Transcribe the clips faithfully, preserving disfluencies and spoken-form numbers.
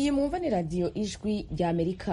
iyi mwumva ni radiyo ijwi rya Amerika.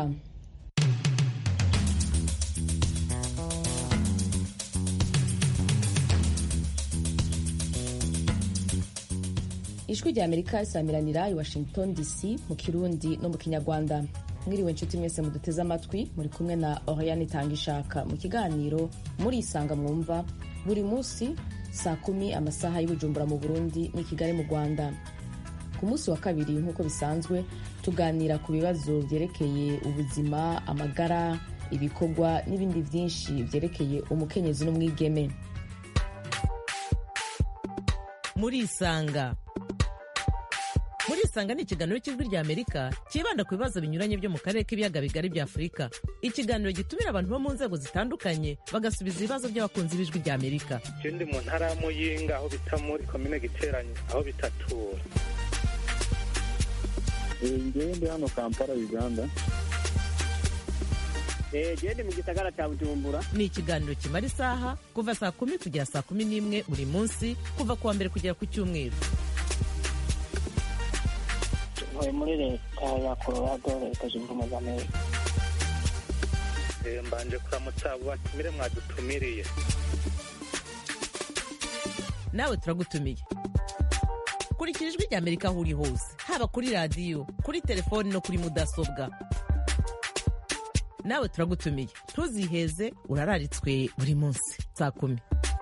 ijwi rya Amerika risamiranira i Washington D C mu Kirundi no mu Kinyarwanda. Mwiriwe nshuti mwese muduteze amatwi, muri kumwe na Oriane Tangishaka mu kiganiro muri isanga mwumva buri munsi saa kumi amasaha y'Ubujumbura mu Burundi ni Kigali mu Rwanda. Ku munsi wa kabiri nk'uko bisanzwe tuganira ku bibazo byerekeye ubuzima, amagara, ibikorwa n'ibindi byinshi byerekeye umukenyezi n'umwigeme. Muri isanga Muri isanga ni ikiganiro cy'ijwi rya Amerika kibanda ku bibazo binyuranye byo mu karere k'ibiyaga bigari bya Afurika. Ikiganiro gitumira abantu bo mu nzego zitandukanye bagasubiza ibibazo by'abakunzi b'ijwi rya Amerika. Je ndi mu ntara ya Muyinga aho bita muri komine Giteranyi aho bitatura. Ngewe ndi hano Kampala, Uganda. Je ndi mu gisagara cya Bujumbura. Ni ikiganiro kimara isaha kuva saa kumi kugera saa kumi n'imwe buri munsi kuva kuwa mbere kugera ku Cyumweru. Ntuye muri leta ya Colorado, leta zunze ubumwe za Amerika. Mbanje kuramutsa batumire mwadutumiriye. Nawe turagutumiye. Kurikira ijwi rya Amerika aho uri hose, haba kuri radiyo, kuri telefoni no kuri mudasobwa. Nawe turagutumiye, ntuziheze, urararitswe buri munsi saa kumi.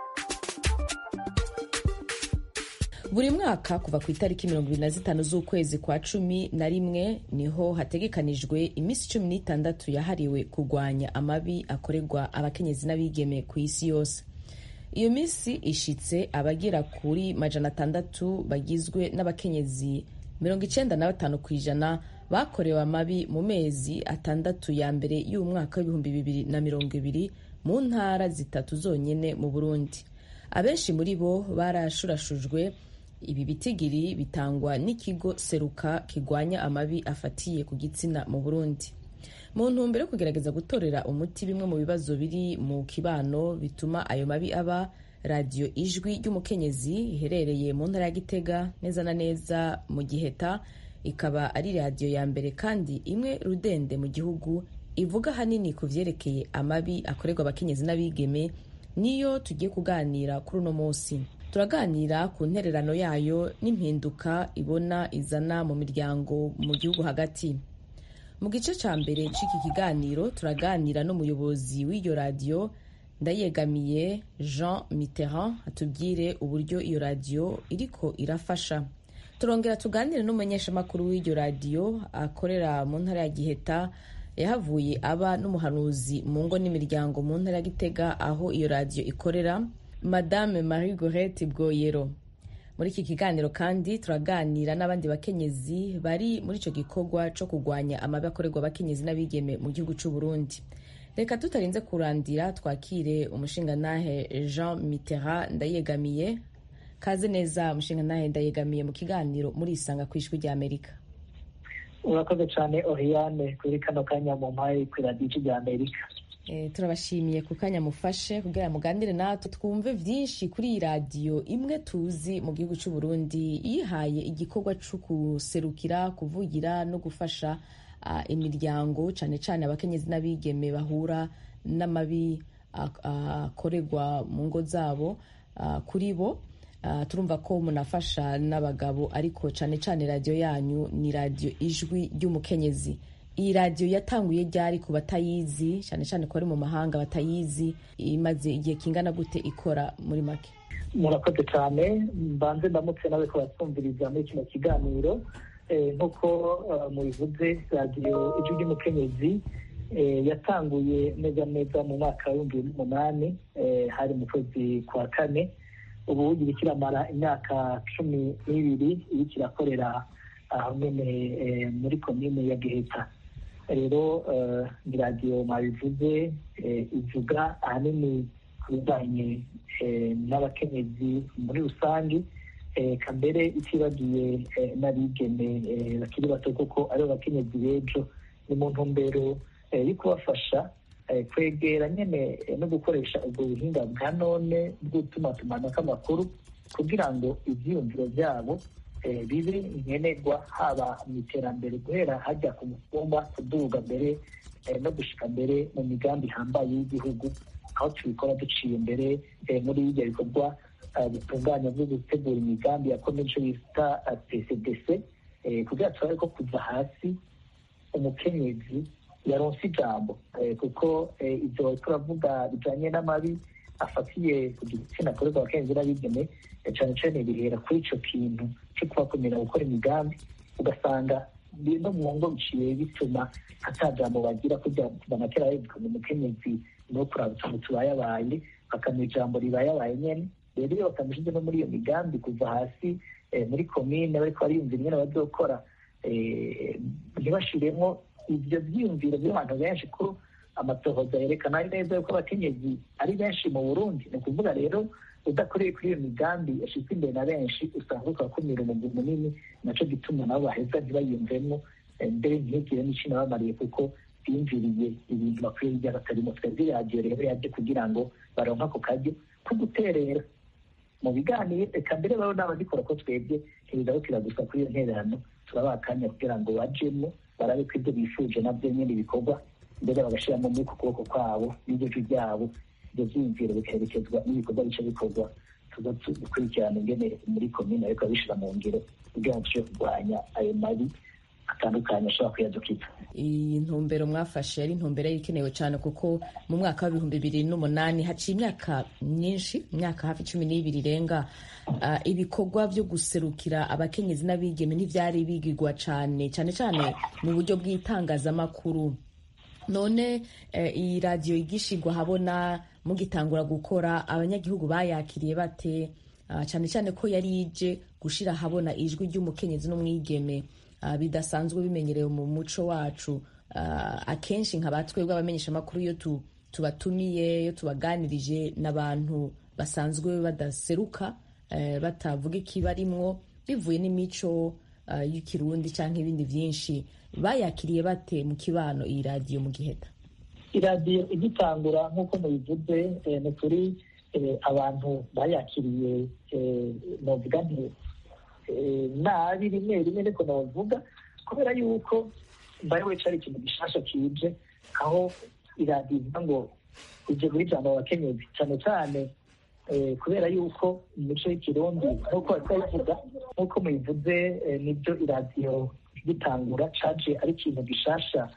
Buri mwaka kuva ku itariki mirongo ibiri na zitanu z'ukwezi kwa cumi na rimwe niho hategekanijwe iminsi cumi n'itandatu yahariwe kurwanya amabi akorerwa abakenyezi n'abigeme ku isi yose. Iyo minsi ishitse abagera kuri majana atandatu bagizwe n'abakenyezi mirongo icenda na batanu kw'ijana bakorewe amabi mu mezi atandatu ya mbere y'umwaka w'ibihumbi bibiri na mirongo ibiri mu ntara zitatu zonyene mu Burundi. Abenshi muri bo barashurashujwe. Ibi bitigiri bitangwa n'ikigo Seruka kigwanya amabi afatiye ku gitsina mu Burundi. Mu ntumbero yo kugerageza gutorera umuti bimwe mu bibazo biri mu kibano bituma ayo mabi aba, radiyo ijwi ry'umukenyezi iherereye mu ntara ya Gitega neza na neza mu Giheta, ikaba ari radiyo ya mbere kandi imwe rudende mu gihugu ivuga hanini ku vyerekeye amabi akorerwa abakenyezi n'abigeme, niyo tugiye kuganira kuri uno munsi. Turaganira ku ntererano yayo n'impinduka ibona izana mu miryango mu gihugu hagati. Mu gice ca mbere c'iki kiganiro turaganira n'umuyobozi w'iyo radiyo Ndayegamiye Jean Mitterrand atubwire uburyo iyo radiyo iriko irafasha. Turongera tuganire n'umumenyeshamakuru w'iyo radiyo akorera mu ntara ya Giheta, yahavuye aba n'umuhanuzi mu ngo n'imiryango mu ntara ya Gitega aho iyo radiyo ikorera, Madame Marie Gorette Bwoyero. Muri iki kiganiro kandi turaganira n'abandi bakenyezi bari muri ico gikorwa co kugwanya amabi akorerwa abakenyezi n'abigeme mu gihugu c'u Burundi. Reka tutarinze kurandira twakire umushingantahe Jean Mitterrand Ndayegamiye. Kaze neza umushingantahe Ndayegamiye mu kiganiro muri isanga kw'ijwi rya Amerika. Urakoze cyane Oriane kuri kano kanya mu mpaye kuri radiyo rya Amerika. E, turabashimiye ku kanya mufashe kugira muganire natwe twumve vyinshi kuri iyi radiyo imwe tuzi mu gihugu c'u Burundi yihaye igikorwa co kuserukira, kuvugira no gufasha uh, imiryango cane cane abakenyezi n'abigeme bahura n'amabi akorerwa uh, mu ngo zabo uh, kuri bo. Uh, turumva ko munafasha n'abagabo, ariko cane cane radiyo yanyu ni radiyo ijwi ry'umukenyezi. Iyi radiyo yatanguye ryari ku batayizi, cyane cyane ko ari mu mahanga batayizi, imaze igihe kingana gute ikora muri make? Murakoze cyane, mbanze ndamutse nawe ko batwumviriza muri kino kiganiro. Nk'uko mubivuze, radiyo ijwi ry'umukenyezi yatanguye neza neza mu mwaka w'ibihumbi bibiri n'umunani, hari mu kwezi kwa kane. Ubu ugira kiramara imyaka cumi n'ibiri iriko irakorera aho nyene muri komine ya Giheta. Rero ni radiyo mwabivuze ivuga ahanini ku bijanye n'abakenyezi muri rusange, kambere itibagiye n'abigeme bakiri bato kuko aribo bakenyezi b'ejo. Ni mu ntumbero yo kubafasha kwegera nyene no gukoresha ubwo buhinga bwa none bw'utumatumanako amakuru kugira ngo ivyiyumviro vyabo bibe nkenerwa haba mu iterambere guhera hajya ku mutumba kuduga mbere no gushika mbere mu migambi ihambaye y'igihugu, aho tubikora duciye imbere muri ibyo bikorwa bitunganya byo gutegura imigambi ya komisiyo bita P C D C, kugira turabe ko kuva hasi umukenyezi yaronse ijambo, kuko ibyo turavuga bijanye n'amabi afatiye ku gitsina akorerwa abakenyezi n'abigeme, cyane cyane bihera kuri ico kintu cyo kubakumira gukora imigambi, ugasanga no mu ngo biciye bituma atajambo bagira kugira banakera bivuga mu mukenyezi no kurabutsa mu tubayabaye bakamira ijambo ribayabaye nyene. Rero iyo batamushyize no muri iyo migambi kuva hasi muri komine bariko bariyumvira ingene bazokora, ntibashiremo ivyo vyiyumviro by'abantu benshi ko amatohoza yerekana neza yuko abakenyezi ari benshi mu Burundi. Ni ukuvuga rero udakoreye kuri iyo migambi yashizwe imbere na benshi usanga ukakumira umugwi munini, naco gituma nabo baheza ntibayumvemo, mbere ntihigire n'ico nabamariye kuko biyumviriye ibintu bakwiye bijya batarimo. Twebwe radiyo rero yaje kugira ngo baronke ako karyo ko guterera mu biganiro, eka mbere babo n'abagikora ko twebwe ntibidahukira gusa kuri iyo ntererano, turabaha akanya kugira ngo bajemo barabe ko ibyo bifuje nabyo nyine bikorwa, mbere bagashiramo muri ku kuboko kwabo n'ibyo byabo, ibyo byiyumviro bikerekezwa n'ibikorwa bice bikorwa, tuza dukurikirana ingene muri komine ariko babishira mu ngiro kugira ngo dushobore kurwanya ayo mabi atandukanye ashobora kuyadukiza. Iyi ntumbero mwafashe ari intumbero ikenewe cyane, kuko mu mwaka w'ibihumbi bibiri n'umunani haciye imyaka myinshi, imyaka hafi cumi n'ibiri irenga, uh, ibikorwa byo guserukira abakenyezi n'abigeme ntivyari bigirwa cyane cyane cyane mu buryo bw'itangazamakuru. None uh, iyi radiyo igishigwa habona mugitangura gukora, abanyagihugu bayakiriye bate, uh, cyane cyane ko yari ije gushira habona ijwi ry'umukenyezi n'umwigeme Uh, bidasanzwe bimenyerewe mu muco wacu. Uh, akenshi nka batwebwe abamenyesha amakuru iyo tu, tubatumiye iyo tubaganirije n'abantu basanzwe badaseruka, uh, batavuga ikibarimwo bivuye n'imico uh, y'ikirundi canke ibindi vyinshi. Bayakiriye bate mu kibano iyi radiyo mu Giheta? Iradiyo igitangura nk'uko mubivuze, eh, ni kuri eh, abantu bayakiriye, eh, novuga nti nabi rimwe rimwe niko navuga, kubera yuko mbariwe cari ikintu gishasha kije, aho iradiyo ivuga ngo ije muri jambo abakenyezi, cyane cyane kubera yuko mu mico y'ikirundi nk'uko babivuga, nk'uko mubivuze, nibyo iradiyo igitangura caje ari ikintu gishasha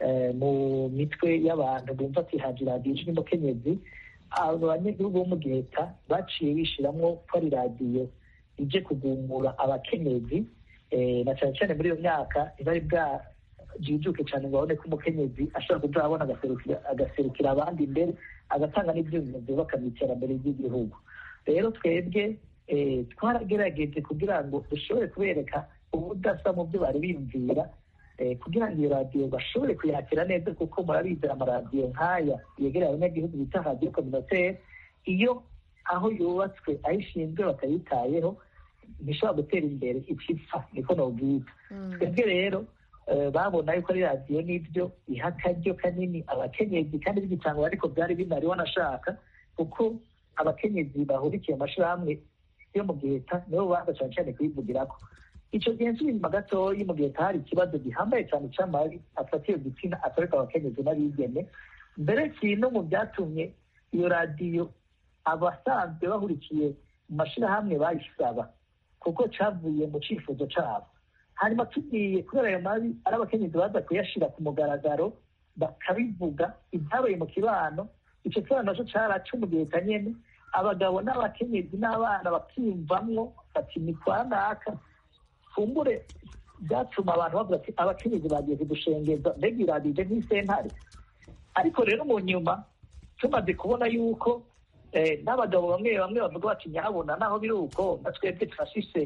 mu mitwe y'abantu bumva ati haje iradiyo ije n'umukenyezi. Abanyagihugu bo mu Giheta baciye bishiramwo ko ari radiyo ije kugumura abakenyezi, na cyane cyane muri iyo myaka ntibari bwajijuke cyane ngo babone ko umukenyezi ashobora kuja abona agaserukira abandi imbere, agatanga n'ivyiyumviro vyubaka mu iterambere ry'igihugu. Rero twebwe twaragerageje kugira ngo dushobore kubereka ubudasa mu byo bari biyumvira, kugira ngo iyo radiyo bashobore kuyakira neza, kuko murabizi amaradiyo nk'aya yegereye abanyagihugu bita radiyo communautaire, iyo aho yubatswe ayishinzwe bakayitayeho ntishobora gutera imbere ipfa, niko nobwita. Twebwe rero babona yuko ari radiyo n'ibyo iha akaryo kanini abakenyezi, kandi bigitangwa ariko byari binari wanashaka, kuko abakenyezi bahurikiye amashirahamwe yo mu Giheta nibo baza cyane cyane kuyivugirako. Ico gihe nsubira inyuma gatoyi, mu Giheta hari ikibazo gihambaye cyane c'amabi afatiye igitsina akorerwa abakenyezi n'abigeme. Mbere kino mu byatumye iyo radiyo abasanzwe bahurikiye mu mashirahamwe bayisaba, kuko cavuye mu cifuzo cabo. Hanyuma tugiye kubera ayo mabi ari abakenyezi baza kuyashira ku mugaragaro bakabivuga ibyabaye mu kibano, ico kibano naco caraca mu Giheta nyene, abagabo n'abakenyezi n'abana bakiyumvamwo bati ni kwa naka. Kumbure byatuma abantu bavuga ati abakenyezi bagiye kudushengeza, mbega iradiyo ije nk'isentare. Ariko rero mu nyuma tumaze kubona yuko n'abagabo bamwe bamwe bavuga bati nyabona naho biri uko na twebwe twashise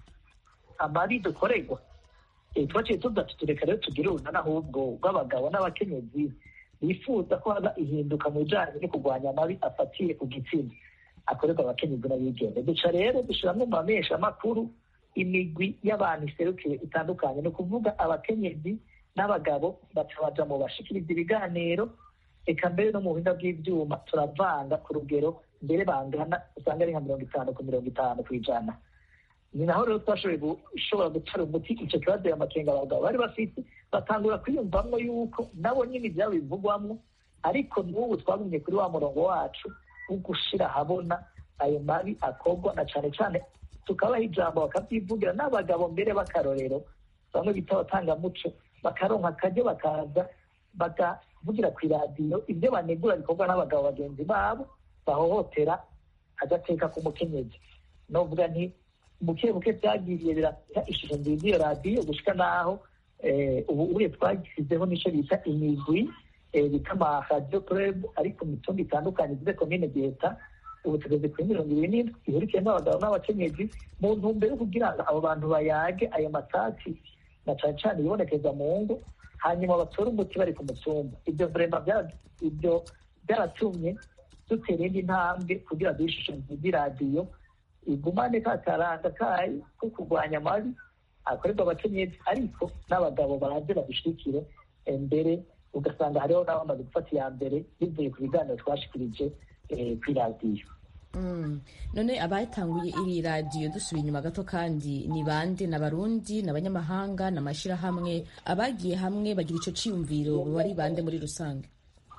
amabi dukorerwa, twaciye tuza tutureka rero tugire urunana ahubwo rw'abagabo n'abakenyezi bifuza ko haza ihinduka mu bijanye no kurwanya amabi afatiye ku gitsina akorerwa abakenyezi n'abigeme. Duca rero dushiramwo mu mameshamakuru imigwi y'abantu iserukiye itandukanye, ni ukuvuga abakenyezi n'abagabo batabaja mu bashikiriza ibiganiro, eka mbere no mu buhinga bw'ivyuma turavanga ku rugero mbere bangana, usanga ari nka mirongo itanu ku mirongo itanu kw'ijana. ni naho rero twashoboye gushobora gutara umuti icyo kibazo y'amakenga abagabo bari bafite, batangura kwiyumvamo yuko nabo nyine ibyabo bivugwamo, ariko n'ubu twagumye kuri wa murongo wacu wo gushyira ahabona ayo mabi akorwa, na cyane cyane tukabaha ijambo bakabyivugira n'abagabo mbere b'akarorero, bamwe bita abatangamuco, bakaronka akaryo bakaza bakavugira ku iradiyo ibyo banegura bikorwa n'abagabo bagenzi babo bahohotera agateka k'umukenyezi. novuga nti buke buke byagiye birata ishusho nziza iyo radiyo gushika naho ubu ubuye twagisizeho n'icyo bita imigwi bita ama radio club ariko mu mitumba itandukanye igize komine Giheta. Ubu tugeze kuri mirongo ibiri n'indwi ihurikiyemo abagabo n'abakenyezi mu ntumbero yo kugira ngo abo bantu bayage ayo matati na cane cane ibonekeza mu ngo, hanyuma batore umuti bari ku mutumba. Ibyo vrema ibyo byaratumye dutera indi ntambwe kugira ngo ishusho nziza iradiyo igumane ka karanga kayo ko kurwanya amabi akorerwa abakenyezi, ariko n'abagabo baraze babishikire mbere, ugasanga hariho n'abamaze gufata iya mbere bivuye ku biganiro twashikirije ku iradiyo. None abatanguye iri radiyo dusubiye inyuma gato kandi ni bande? n'abarundi, n'abanyamahanga, n'amashirahamwe abagiye hamwe bagira ico ciyumviro bari bande muri rusange?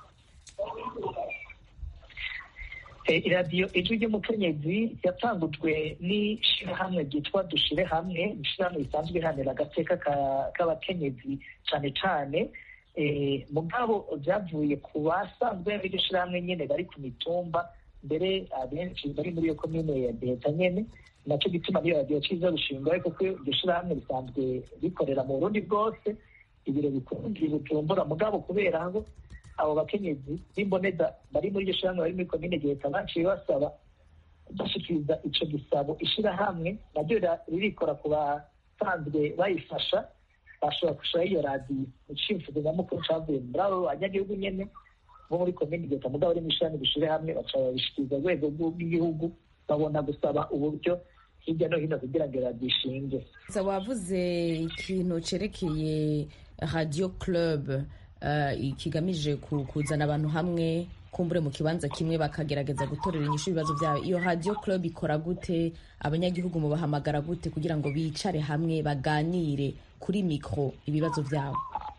iradiyo ijwi ry'umukenyezi yatangujwe n'ishirahamwe ryitwa dushire hamwe, ishirahamwe risanzwe rihanira agateka k'abakenyezi cane cane, mugabo vyavuye ku basanzwe b'iryo shirahamwe nyene bari ku mitumba, mbere abenshi bari muri iyo komine ya Giheta nyene, naco gituma niyo radiyo ciza gushingwa, ariko ko iryo shirahamwe risanzwe rikorera mu Burundi bwose, ibiro bikuru Bujumbura, mugabo kubera aho abo bakenyezi b'imboneza bari muri iryo shirahamwe bari muri komine Giheta baciye basaba bashikiriza ico gisabo ishirahamwe naryo ririkora ku basanzwe bayifasha, bashobora gushiraho iyo radiyo. Icifuzo nyamukuru cavuye muri abo banyagihugu nyene bo muri komine Giheta, mugabo ari mw'ishirahamwe dushire hamwe, baca babishikiriza urwego rw'igihugu, babona gusaba uburyo hirya no hino kugira ngo radiyo ishinge. Wavuze ikintu cerekeye radio club kigamije kuzana abantu hamwe kumbure mu kibanza kimwe bakagerageza gutorera inyishu ibibazo byabo. Iyo radio club ikora gute? Abanyagihugu mubahamagara gute kugira ngo bicare hamwe baganire kuri mikro ibibazo byabo?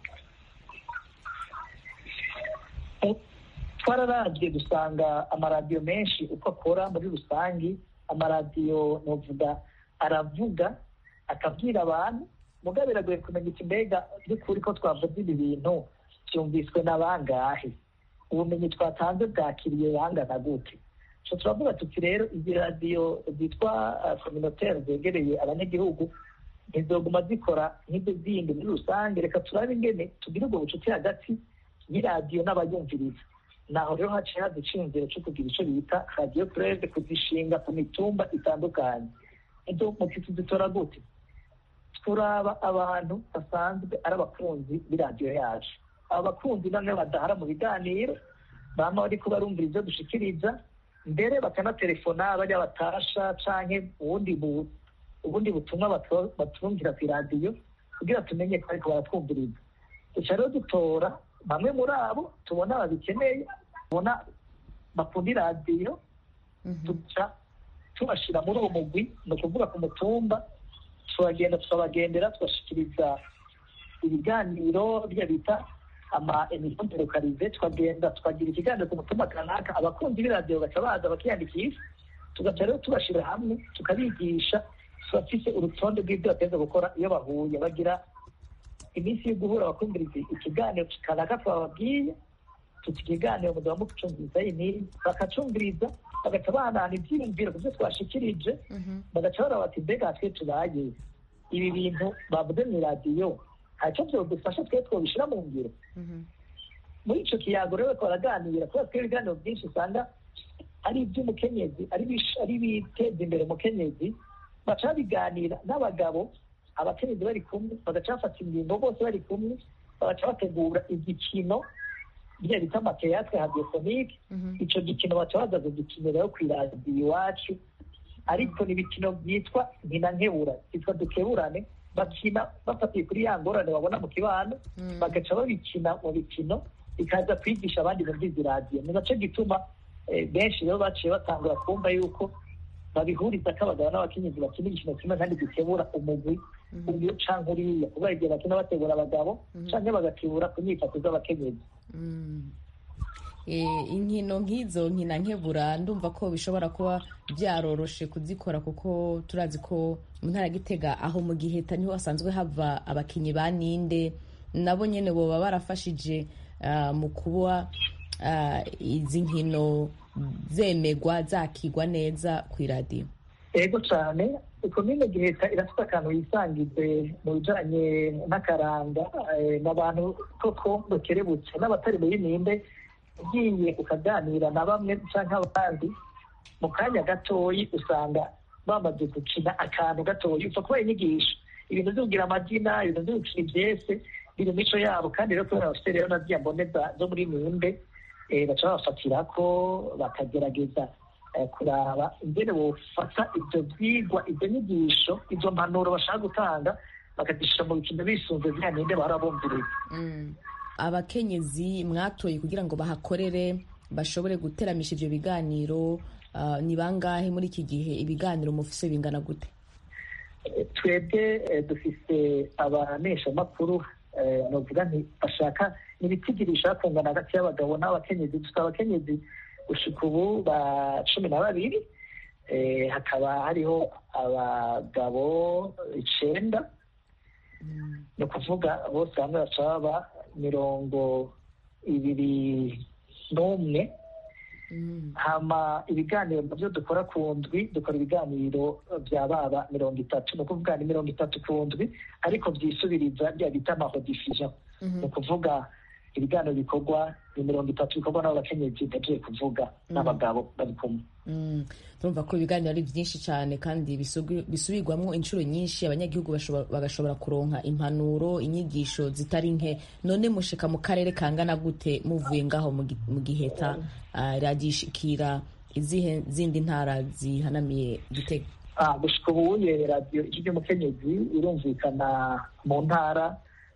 Twararavye dusanga amaradiyo menshi uko akora muri rusangi, amaradiyo novuga aravuga akabwira abantu, mugabo biragoye kumenya iki mbega by'ukuri ko twavuze ibi bintu byumviswe n'abangahe, ubumenyi twatanze bwakiriye bangana gute. So turavuga tuti rero izi radiyo zitwa communautaire zegereye abanyagihugu ntizoguma zikora nk'ibyo zindi muri rusange, reka turabe ingene tugira ubwo bucuti hagati y'iradiyo n'abayumviriza. Naho rero haciye haza iciyumviro cyo kugira ico bita radio club, kuzishinga ku mitumba itandukanye. Ibyo muti tuzitora gute? Turaba abantu basanzwe ari abakunzi b'iradiyo yacu, aba bakunzi bamwe badahara mu biganiro, bama bariko barumvira ivyo dushikiriza, mbere bakanaterefona bajya batasha canke ubundi ubundi butumwa batumvira ku iradiyo kugira tumenye ko ariko baratwumviriza. Duca rero dutora bamwe muri abo tubona babikeneye, tubona bakunda iradiyo, duca tubashira muri uwo mugwi, ni ukuvuga ku mutumba, turagenda tukabagendera tugashikiriza ibiganiro bya bita ama emission localisée, tukagenda tukagira ikiganiro ku mutumba kanaka, abakunzi b'iradiyo baca baza bakiyandikisha, tugaca rero tubashira hamwe tukabigisha, turafise urutonde rw'ibyo bateza gukora iyo bahuye, bagira iminsi yo guhura bakumviriza ikiganiro kanaka twababwiye, tuti ikiganiro mugaba mukucumviriza ini, bakacumviriza bagaca bahanahana ivyiyumviro kuvyo twashikirije, bagaca bara bati mbega twe tubaye ibi bintu bavuze mw'iradiyo haco vyodufasha twe twobishira mu ngiro. Muri ico kiyago rero twaraganira, kubera twe ibiganiro vyinshi usanga ari ivy'umukenyezi, ari biteza imbere umukenyezi, baca babiganira n'abagabo, abakenyezi bari kumwe, bagaca bafata ingingo bose bari kumwe, bagaca bategura igikino bya bita amateatre radiophonique. Ico gikino baca baza kugikinira ku iradiyo iwacu, ariko ni ibikino byitwa nkina nkebura, byitwa dukeburane, bakina bafatiye kuri ya ngorane babona mu kibano, bagaca babikina mu bikino, bikaza kwigisha abandi muri izi radiyo. Ni naco gituma benshi rero baciye batangura kumva yuko babihuriza ko abagabo n'abakenyezi bakina igikino kimwe kandi gikebura umugwi uyu canke uriya kubera igihe bakina bategura abagabo canke bagatibura ku nyifato z'abakenyezi. inkino nk'izo nkina nkebura ndumva ko bishobora kuba byaroroshe kuzikora kuko turazi ko mu ntara ya Gitega aho mu Giheta niho hasanzwe hava abakinyi ba ninde nabo nyene boba barafashije mu kuba izi nkino zemegwa zakigwa neza ku iradiyo. Ego cyane komine Giheta irafite akantu yisangize mu bijanye n'akaranga n'abantu koko bakerebutse n'abatari mu y'ininde ugiye ukaganira na bamwe canke abandi mu kanya gatoyi usanga bamaze gukina akantu gatoyi upfa kuba inyigisho ibintu vyo kugira amazina ibintu vyo gukina ivyese biri mico yabo kandi rero kubera bafite rero na ziriya mboneza zo muri Mimbe baca babafatirako bakagerageza kuraba ingene bofata ivyo vyigwa ivyo nyigisho izo mpanuro bashaka gutanga bakazishira mu bikino bisunze ziriya ninde bahora bumviriza. Abakenyezi mwatoye kugira ngo bahakorere bashobore guteramisha ivyo biganiro ni bangahe muri iki gihe ibiganiro mufise bingana gute? Twebwe dufise abaneshamakuru novuga nti bashaka n'ibitigirisha kungana hagati y'abagabo n'abakenyezi dufite abakenyezi gushika ubu ba cumi na babiri hakaba hariho abagabo icenda ni ukuvuga bose hamwe baca baba mirongo ibiri n'umwe. hama ibiganiro navyo dukora ku ndwi dukora ibiganiro vya baba mirongo itatu ni ukuvuga ni mirongo itatu ku ndwi ariko vyisubiriza bya bita amadiffusion ni ukuvuga ibiganiro bikorwa ni mirongo itatu bikorwa n'abakenyezi ndagiye kuvuga n'abagabo bari kumwe. turumva ko ibiganiro ari vyinshi cyane kandi bisubirwamwo inshuro nyinshi abanyagihugu bagashobora kuronka impanuro inyigisho zitari nke. None mushika mu karere kangana gute muvuye ngaho mu Giheta radishikira izihe zindi ntara zihanamiye Gitega? gushika ubu radiyo ry'umukenyezi irumvikana mu ntara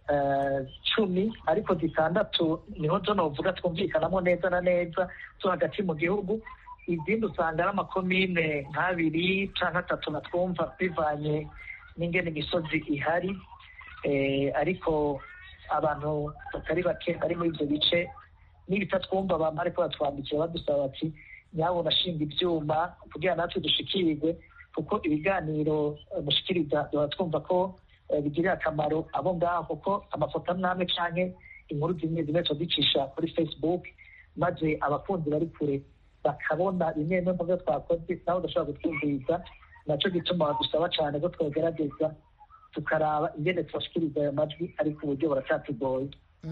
cumi ariko zitandatu niho zo novuga twumvikanamo neza na neza zo hagati mu gihugu. Izindi usanga ari amakomine nk'abiri canke atatu natwumva bivanye n'ingene imisozi ihari ariko abantu batari bake bari muri ivyo bice n'ibitatwumva bama ariko batwandikira badusaba bati nyabona shinga ivyuma kugira natwe dushikirwe kuko ibiganiro mushikiriza duha twumva ko bigirira akamaro abo ngaho kuko amafoto amwe canke inkuru zimwe zimwe tuzicisha kuri Facebook maze abakunzi bari kure bakabona bimwe bimwe mu byo twakoze naho udashobora gutwumviriza naco gituma badusaba cane ko twogerageza tukaraba ingene twashikiriza ayo majwi ariko uburyo buracyatugoye.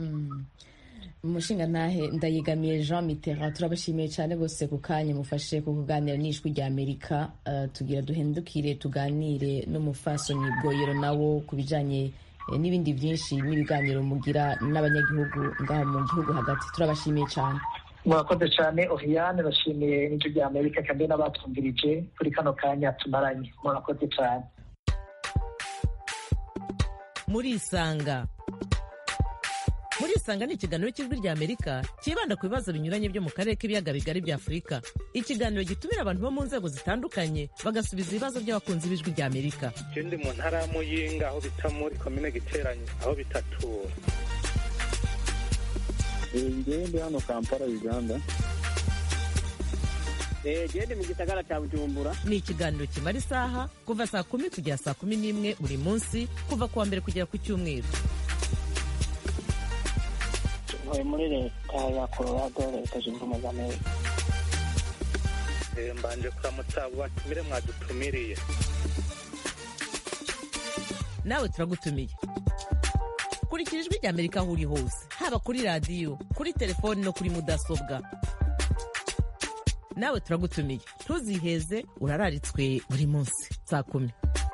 umushinga ntahe ndayigamiye Jean Mitterrand turabashimiye cyane bose ku kanya mufashe ku kuganira n'ijwi rya Amerika. Uh, tugira duhendukire tuganire n'umufasoni Bwoyero nawo ku bijanye eh, n'ibindi byinshi n'ibiganiro mugira n'abanyagihugu ngaho mu gihugu hagati. Turabashimiye cyane. Murakoze cyane Oriane, bashimiye n'ijwi rya Amerika kandi n'abatumvirije kuri kano kanya tumaranye. Murakoze cyane. Muri Isanga muri Isanga ni ikiganiro cy'ijwi rya Amerika kibanda ku bibazo binyuranye byo mu karere k'ibiyaga bigari bya Afurika. Ikiganiro gitumira abantu bo mu nzego zitandukanye bagasubiza ibibazo by'abakunzi b'ijwi rya Amerika. Ikindi mu ntara ya Muyinga aho bita muri komine Giteranye aho bitatura. Ngende hano Kampala Uganda. Gende mu gisagara cya Bujumbura. Ni ikiganiro kimara isaha kuva saa kumi kugera saa kumi n'imwe buri munsi kuva kuwa mbere kugera ku cyumweru. Muri leta ya Colorado leta zunze ubumwe za Amerika. Mbanje kuramutsa abo batumire mwadutumiriye. Nawe turagutumiye. Kurikira ijwi rya Amerika aho uri hose haba kuri radiyo kuri telefoni no kuri mudasobwa. Nawe turagutumiye ntuziheze urararitswe buri munsi saa kumi.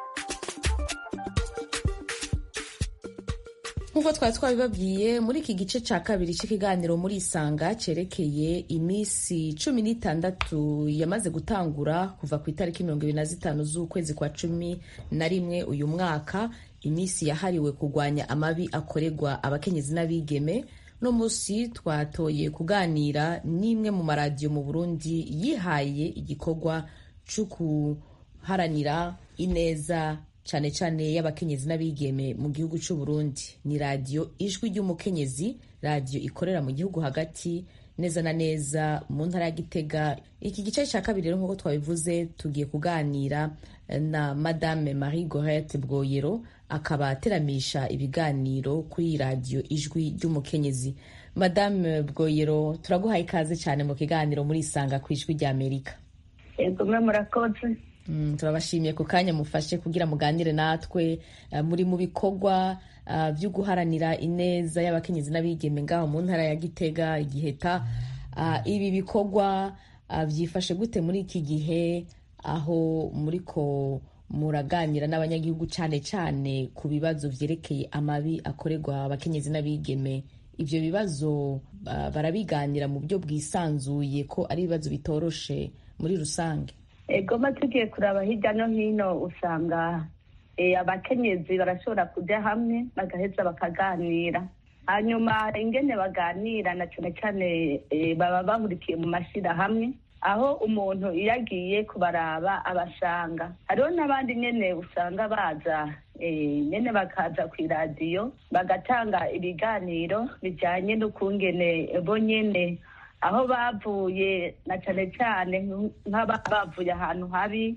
Nk'uko twari twabibabwiye muri iki gice cya kabiri cy'ikiganiro muri Isanga cyerekeye iminsi cumi n'itandatu yamaze gutangura kuva ku itariki mirongo ibiri na zitanu z'ukwezi kwa cumi na rimwe uyu mwaka, iminsi yahariwe kurwanya amabi akorerwa abakenyezi n'abigeme. No munsi twatoye kuganira n'imwe mu maradiyo mu Burundi yihaye igikorwa cyo guharanira ineza cyane cyane y'abakenyezi n'abigeme mu gihugu cy'u Burundi. Ni radiyo ijwi ry'umukenyezi, radiyo ikorera mu gihugu hagati neza na neza mu ntara ya Gitega. Iki gice cya kabiri rero nk'uko twabivuze tugiye kuganira na Madame Marie Gorette Bwoyero, akaba ateramisha ibiganiro kuri radiyo ijwi ry'umukenyezi. Madame Bwoyero, turaguhaye ikaze cyane mu kiganiro muri Isanga ku ijwi rya Amerika. Yego mwe murakoze. Mm, turabashimiye ku kanya mufashe kugira muganire natwe. Uh, muri mu bikorwa uh, byo guharanira ineza y'abakenyezi n'abigeme ngaho mu ntara ya Gitega Igiheta. Uh, ibi bikorwa uh, byifashe gute muri iki gihe aho muriko muraganira n'abanyagihugu cyane cyane ku bibazo vyerekeye amabi akorerwa abakenyezi n'abigeme? Ivyo bibazo uh, barabiganira mu buryo bwisanzuye ko ari ibibazo bitoroshe muri rusange? Ego tugiye kuraba hirya no hino usanga e, abakenyezi barashobora kujya hamwe bagaheza bakaganira, hanyuma ingene baganira na cyane cyane e, baba bahurikiye mu mashirahamwe aho umuntu iyo agiye kubaraba abasanga. Hariho n'abandi nyene usanga baza e, nyene bakaza ku iradiyo bagatanga ibiganiro bijanye n'ukungene bo nyene aho bavuye na cyane cyane nk'abavuye ahantu habi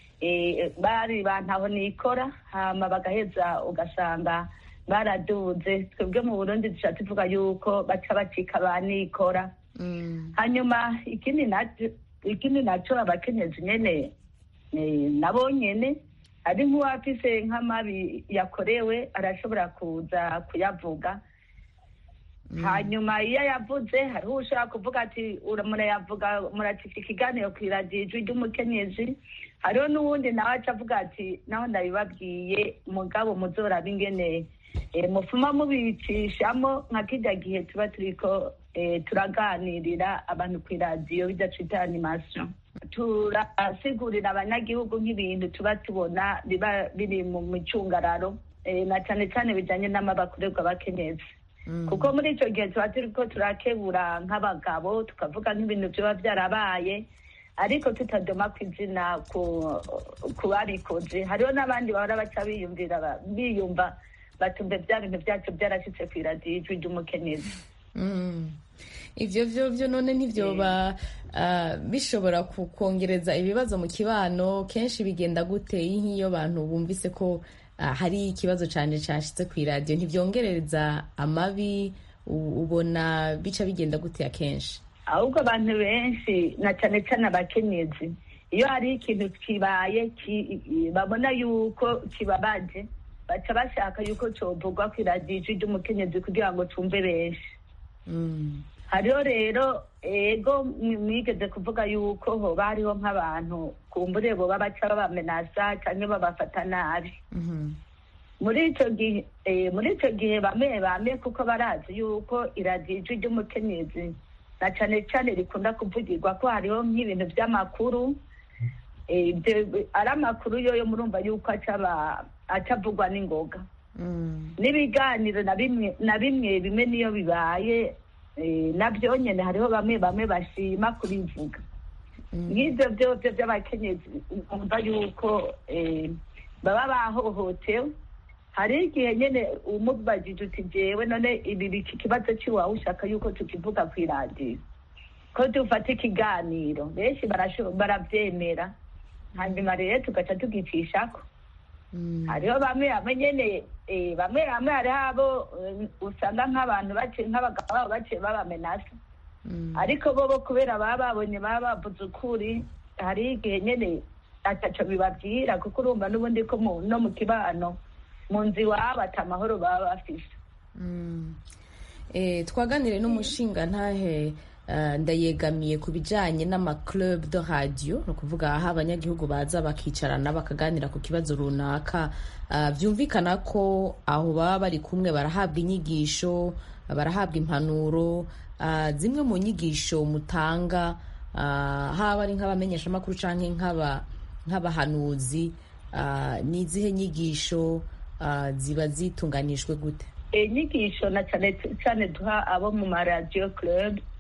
bari bantaho nikora, hama bagaheza ugasanga baraduze. Twebwe mu Burundi duca tuvuga yuko baca bacika banikora. Hanyuma ikindi naco ikindi naco abakenyezi nyene nabo nyene ari nk'uwafise nk'amabi yakorewe arashobora kuza kuyavuga. Hanyuma iyo yavuze hariho ushaka kuvuga ati murayavuga muratika ikiganiro ku iradiyo ijwi ry'umukenyezi, hariho n'uwundi nawe aca avuga ati naho ndabibabwiye mugabo muzoraba ingene mufuma mubicishamo nka kirya gihe tuba turiko turaganirira abantu ku iradiyo bidacita animation. Turasigurira abanyagihugu nk'ibintu tuba tubona biba biri mu micungararo na cyane cyane bijanye n'amabakorerwa abakenyezi. Kuko muri icyo gihe tuba turiko turakebura nk'abagabo tukavuga nk'ibintu biba byarabaye ariko tutadoma ku izina ku babikoze. Hariho n'abandi bahora baca biyumvira biyumva batumve bya bintu byacu byarashitse ku iradiyo ijwi ry'umukenyezi. Ivyo vyo vyo none ntivyoba bishobora kukongereza ibibazo mu kibano? Kenshi bigenda gute nk'iyo abantu bumvise ko hari ikibazo cyane cyashitse ku iradiyo, ntivyongereza amabi? Ubona bica bigenda gute akenshi? Ahubwo abantu benshi na cyane cyane abakenyezi iyo hari ikintu kibaye babona yuko kibabaje baca bashaka yuko covugwa ku iradiyo ijwi ry'umukenyezi kugira ngo tumve benshi. Hariho rero ego mwigeze kuvuga yuko hoba hariho nk'abantu kumbure bo babaca babamenasa canke babafata nabi. Muri ico gihe muri ico gihe bamwe bamwe kuko barazi yuko iradiyo ijwi ry'umukenyezi na cane cane rikunda kuvugirwa ko hariho nk'ibintu vy'amakuru ari amakuru yoyo murumva yuko acavugwa n'ingoga. N'ibiganiro na bimwe na bimwe bimwe niyo bibaye nabyo nyene hariho bamwe bamwe bashima kubivuga. Nk'ivyo vyose vy'abakenyezi umva yuko baba bahohotewe. Hari igihe nyene umubajije uti jewe none ibi biki kibazo ciwawe ushaka yuko tukivuga ku iradiyo ko dufata ikiganiro, benshi baravyemera hanyuma rero tugaca tugicishako. Hariho bamwe bamwe nyene bamwe bamwe hariho abo usanga nk'abantu bace nk'abagabo babo baciye babamenasa ariko bobo kubera baba babonye baba bavuze ukuri hari igihe nyene ataco bibabwira kuko urumva n'ubundi ko no mu kibano mu nzu iwabo ata amahoro baba bafise. Twaganire n'umushinga ntahe ndayegamiye ku bijanye n'amaclub de radio, ni ukuvuga aho abanyagihugu baza bakicarana bakaganira ku kibazo runaka. Vyumvikana ko aho baba bari kumwe barahabwa inyigisho, barahabwa impanuro. Zimwe mu nyigisho mutanga haba ari nk'abamenyeshamakuru canke nk'abahanuzi, ni izihe nyigisho ziba zitunganijwe gute? Inyigisho na cyane cyane duha abo mu ma radio club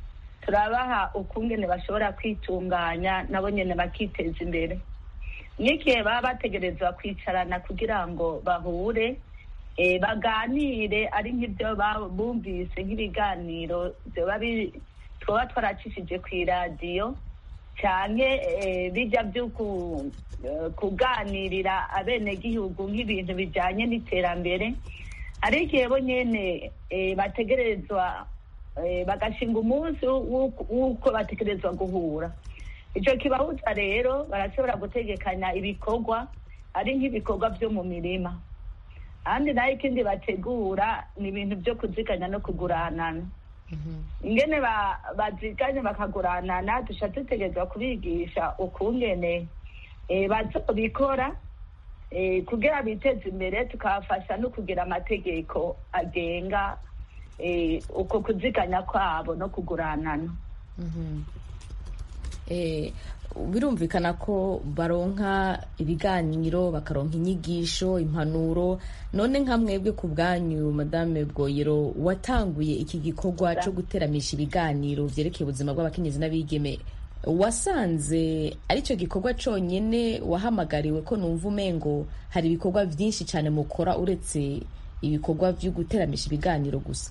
turabaha ukungene bashobora kwitunganya nabo nyene bakiteza imbere. N'igihe baba bategerezwa kwicarana kugira ngo bahure e, baganire ari nk'ibyo bumvise nk'ibiganiro vyoba twoba twaracishije kw'iradiyo canke e, bijya vyo kuganirira abenegihugu nk'ibintu bijanye n'iterambere. Hari igihe bo nyene e, bategerezwa e, bagashinga umunsi w'uko bategerezwa guhura. Ico kibahuza rero barashobora gutegekanya ibikorwa ari nk'ibikorwa vyo mu mirima, kandi nayo ikindi bategura ni ibintu vyo kuziganya no kuguranana. Ingene baziganye bakaguranana duca dutegerezwa kubigisha ukungene e, bazobikora e, kugira biteze imbere, tukabafasha no kugira amategeko agenga e, uko kuziganya kwabo no kuguranana. mm-hmm. Eh, birumvikana ko baronka ibiganiro, bakaronka inyigisho, impanuro. None nka mwebwe ku bwanyu Madame Bwoyero, watanguye iki gikorwa cyo guteramisha ibiganiro vyerekeye ubuzima bw'abakenyezi n'abigeme, wasanze aricyo gikorwa conyene wahamagariwe? Ko numva umengo hari ibikorwa vyinshi cyane mukora uretse ibikorwa vyo guteramisha ibiganiro gusa.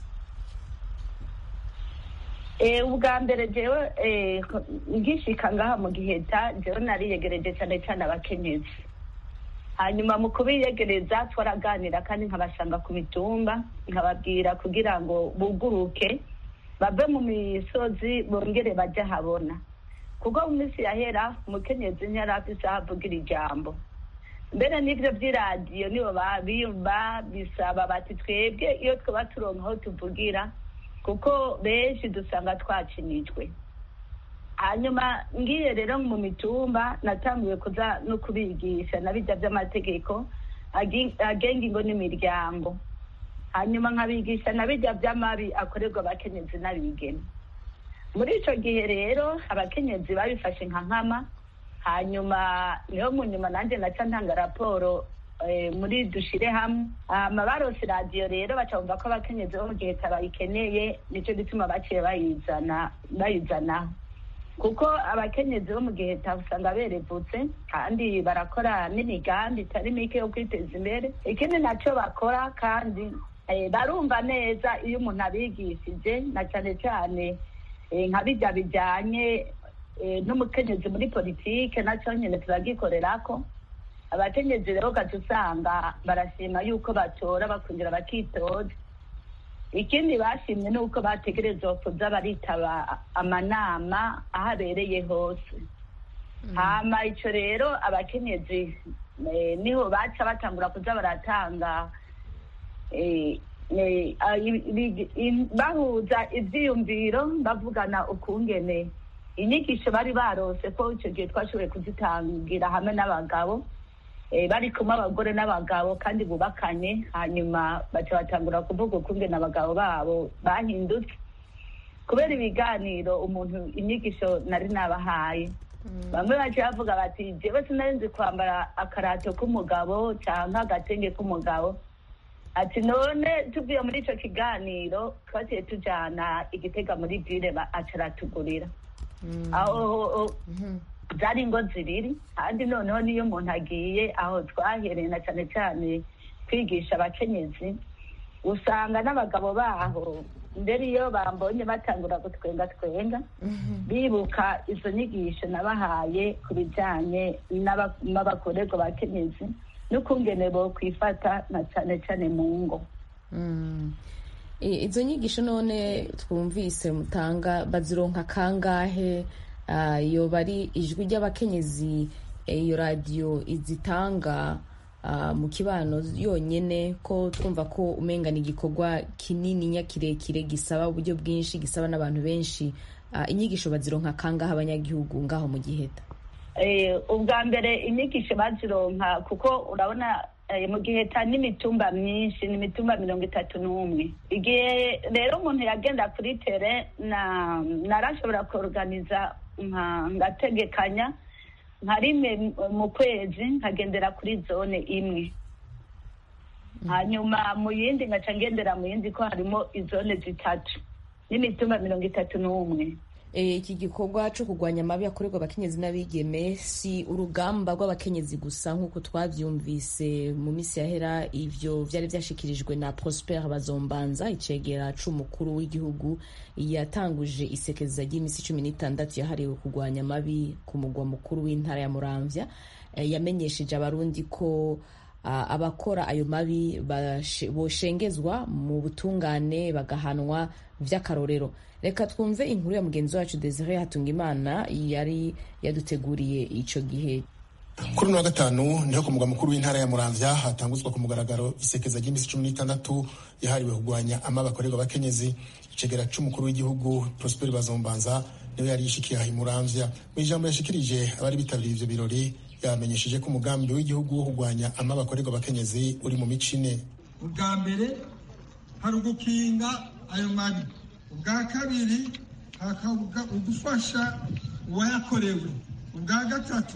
Eh, ubwa mbere jewe eh, ngishika ngaha mu Giheta jewe nariyegereje cyane cyane abakenyezi. Hanyuma mu kubiyegereza twaraganira kandi nkabasanga ku mitumba, nkababwira kugira ngo buguruke bave mu misozi bongere baje habona, kuko mu minsi yahera umukenyezi ntiyarafise ahavugira ijambo. Mbere n'ivyo vy'iradiyo nibo babiyumva bisaba bati twebwe iyo twaba turonka aho tuvugira, kuko benshi dusanga twacinijwe. Hanyuma ngiye rero mu mitumba natanguye kuza no kubigisha nabijya by'amategeko agenga ingo n'imiryango. Hanyuma nkabigisha nabijya by'amabi akorerwa abakenyezi n'abigeme. Muri ico gihe rero abakenyezi babifashe nka nkama. Hanyuma niho mu nyuma nanje naca ntanga raporo muri dushire hamwe. Amabarose radiyo rero bacumva ko abakenyezi bo mu gihe tabayikeneye, nico gituma baciye bayizana bayizana kuko abakenyezi bo mu gihe usanga berevutse kandi barakora n'imigambi itari mike yo kwiteza imbere. Ikindi naco bakora kandi e, barumva neza iyo umuntu abigishije, na cyane cyane e, nka bijya bijanye e, n'umukenyezi muri politike naco nyene turagikorerako. Abakenyezi rero gatusanga barashima yuko batora bakongera bakitoza. Ikindi bashimye nuko bategerezwa kuza baritaba amanama ahabereye hose. mm. Hama ico rero abakenyezi e, niho baca batangura kuza baratanga e, e, bahuza ivyiyumviro, bavugana ukungene inyigisho bari barose, ko ico gihe twashoboye kuzitangira hamwe n'abagabo E, bari kumwe abagore n'abagabo kandi bubakanye. Hanyuma baca batangura kuvuga ukungene abagabo babo bahindutse kubera ibiganiro, umuntu inyigisho nari nabahaye. mm. Bamwe baca bavuga bati jewe sinari nzi kwambara akarato k'umugabo canke agatenge k'umugabo. Ati none tuvuye muri ico kiganiro twaciye tujana Igitega muri ville aca aratugurira. mm. aho mm-hmm. zari ingo zibiri, kandi noneho niyo umuntu agiye aho twahereye na cyane cyane kwigisha abakenyezi, usanga n'abagabo baho mbere iyo bambonye batangura gutwenga twenga, mm-hmm. bibuka izo nyigisho nabahaye ku bijyanye n'abakorerwa abakenyezi n'ukungene bo kwifata na cyane cyane mu ngo. mm. Izo nyigisho none twumvise mutanga bazironka kangahe? Uh, iyo bari ijwi ry'abakenyezi iyo radiyo izitanga uh, mu kibano yonyene, ko twumva ko umenga ni igikorwa kinini nyakirekire gisaba uburyo bwinshi, gisaba n'abantu benshi. Uh, inyigisho bazironka kangahe abanyagihugu ngaho mu Giheta? Eh, ubwa mbere inyigisho bazironka, kuko urabona eh, mu Giheta n'imitumba myinshi, n'imitumba mirongo itatu n'umwe. Igihe rero umuntu yagenda kuri tere na narashobora kuorganiza ngategekanya nka rimwe mu kwezi nkagendera kuri zone imwe. mm. Hanyuma mu yindi ngaca ngendera mu yindi, ko harimo izone zitatu n'imitumba mirongo itatu n'umwe. iki gikorwa cyo kurwanya amabi akorerwa abakenyezi n'abigeme si urugamba rw'abakenyezi gusa nk'uko twabyumvise mu minsi yahera. Ivyo vyari vyashikirijwe na Prosper Bazombanza, icegera c'umukuru w'igihugu yatanguje isekeza ry'imisi cumi n'itandatu yahariwe kurwanya amabi ku mugwa mukuru w'intara ya Muramvya. E, yamenyesheje abarundi ko uh, abakora ayo mabi boshengezwa mu butungane bagahanwa vy'akarorero. Reka twumve inkuru ya mugenzi wacu Desire Hatungimana yari yaduteguriye ico gihe. Kuri uno wa gatanu niho ku mugwa mukuru w'intara ya Muramvya hatanguzwa ku mugaragaro isekeza ry'imisi cumi n'itandatu yahariwe kurwanya amabi akorerwa abakenyezi. Icegera c'umukuru w'igihugu Prosper Bazombanza niwe yari yishikiye aha i Muramvya. Mu ijambo yashikirije abari bitabiriye ivyo birori, yamenyesheje ko umugambi w'igihugu wo kurwanya amabi akorerwa abakenyezi uri mu mico ine. Ubwa mbere hari ugukinga ayo mabi, ubwa kabiri hakaba ugufasha uwayakorewe, ubwa gatatu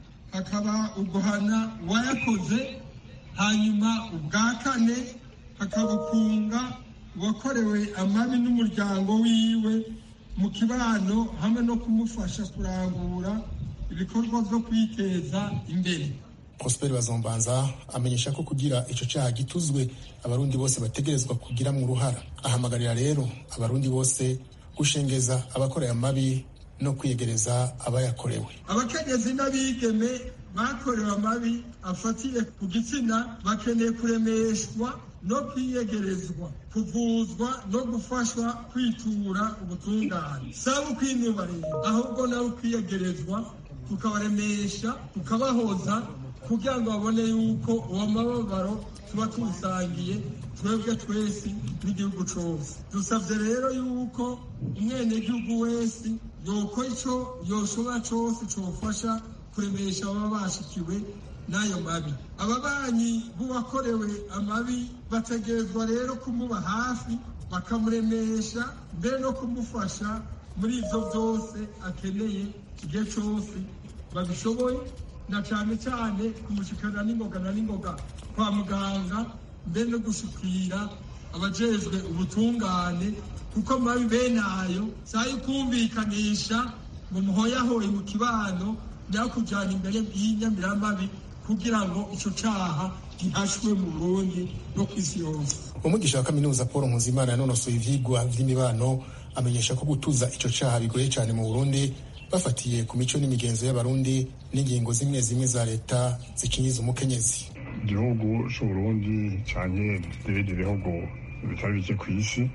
hakaba uguhana uwayakoze, hanyuma ubwa kane hakaba ukunga uwakorewe amabi n'umuryango wiwe mu kibano, hamwe no kumufasha kurangura ibikorwa byo kwiteza imbere. Prosper Bazombanza amenyesha ko kugira ico caha gituzwe abarundi bose bategerezwa kugira mu ruhara. Ahamagarira rero abarundi bose gushengeza abakorera amabi no kwiyegereza abayakorewe. Abakenyezi n'abigeme bakorewe amabi afatiye ku gitsina bakeneye kuremeshwa no kwiyegerezwa, kuvuzwa no gufashwa kwitura ubutungane. Saba ukwinuba rero, ahubwo nawe kwiyegerezwa, tukabaremesha, tukabahoza kugira ngo babone yuko uwo mababaro tuba tuwusangiye twebwe twese n'igihugu cose. Dusavye rero yuko umwenegihugu wese yokora ico yoshobora cose cofasha kuremesha ababa bashikiwe n'ayo mabi. Ababanyi b'uwakorewe amabi bategerezwa rero kumuba hafi, bakamuremesha mbere no kumufasha muri ivyo vyose akeneye igihe cose babishoboye, na cane cane kumushikana n'ingoga na n'ingoga kwa muganga, mbere no gushikira abajejwe ubutungane, kuko mabi bene ayo sayo kumvikanisha mu muhoyahoye mu kibano nayo kujana imbere y'inyamiramabi kugira ngo ico caha gihashwe mu Burundi no kw'isi yose. Umwigisha wa kaminuza Paul Nkuzimana yanonosoye ivyigwa vy'imibano amenyesha ko gutuza ico caha bigoye cane mu Burundi, bafatiye ku mico n'imigenzo y'abarundi n'ingingo zimwe zimwe za leta zikinyiza umukenyezi. Igihugu c'Uburundi canke n'ibindi bihugu bitari bike kw'isi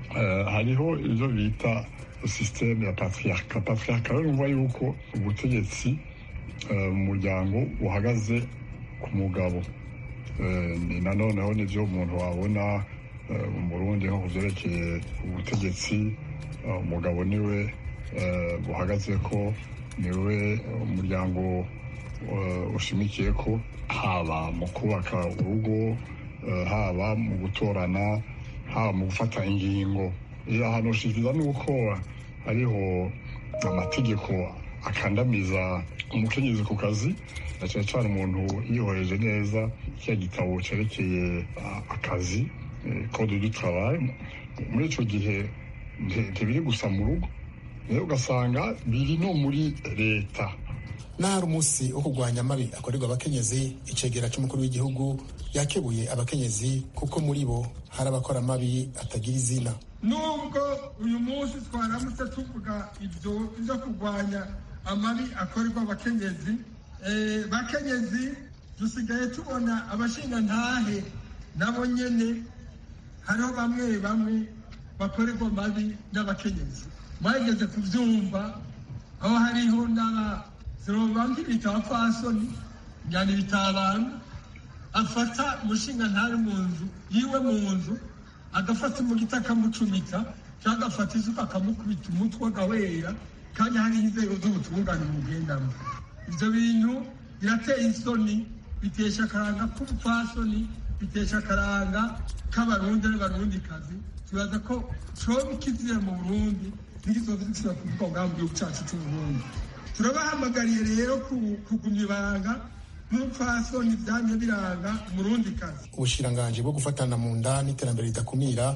hariho ivyo bita systeme ya patriarka. Patriarka rero numva yuko ubutegetsi mu muryango buhagaze ku mugabo. Nanoneho nivyo umuntu wabona mu Burundi nko kuvyerekeye ubutegetsi, umugabo niwe buhagaze ko, niwe umuryango ushimikiye ko, haba mu kubaka urugo, haba mu gutorana, haba mu gufata ingingo. Ahantu ushikiriza nuko hariho amategeko akandamiza umukenyezi ku kazi, na cane cane umuntu yihoreje neza kiya gitabo cerekeye akazi, code du travail. Muri ico gihe ntibiri gusa mu rugo, rero ugasanga biri no muri leta. Nahari umunsi wo kurwanya amabi akorerwa abakenyezi, icegera c'umukuru w'igihugu yakebuye abakenyezi kuko muri bo hari abakora amabi atagira izina. Nubwo uyu munsi twaramutse tuvuga ivyo vyo kurwanya amabi akorerwa abakenyezi, eh, bakenyezi dusigaye tubona abashingantahe nabo nyene hariho bamwe bamwe bakorerwa amabi n'abakenyezi. Mwageze kuvyumva aho hariho n'aba zirobandi bitabapfasoni, yani bitabana, afata umushingantahe mu nzu yiwe mu nzu, agafata umugita akamucumita, cyangwa agafata isuka akamukubita umutwe agahwera, kandi hari inzego z'ubutungane mugendamo. Ivyo bintu birateye isoni, bitesha akaranga k'ubupfasoni, bitesha akaranga k'abarundi n'abarundikazi. Tubaza ko coba ikizira mu Burundi ntikizoza gishobora kuvuga ngaho mu gihugu cacu c'Uburundi. Turabahamagariye rero kugumya ibanga n'ubupfasoni vyamye biranga umurundikazi. Ubushikiranganji bwo gufatana mu nda n'iterambere ridakumira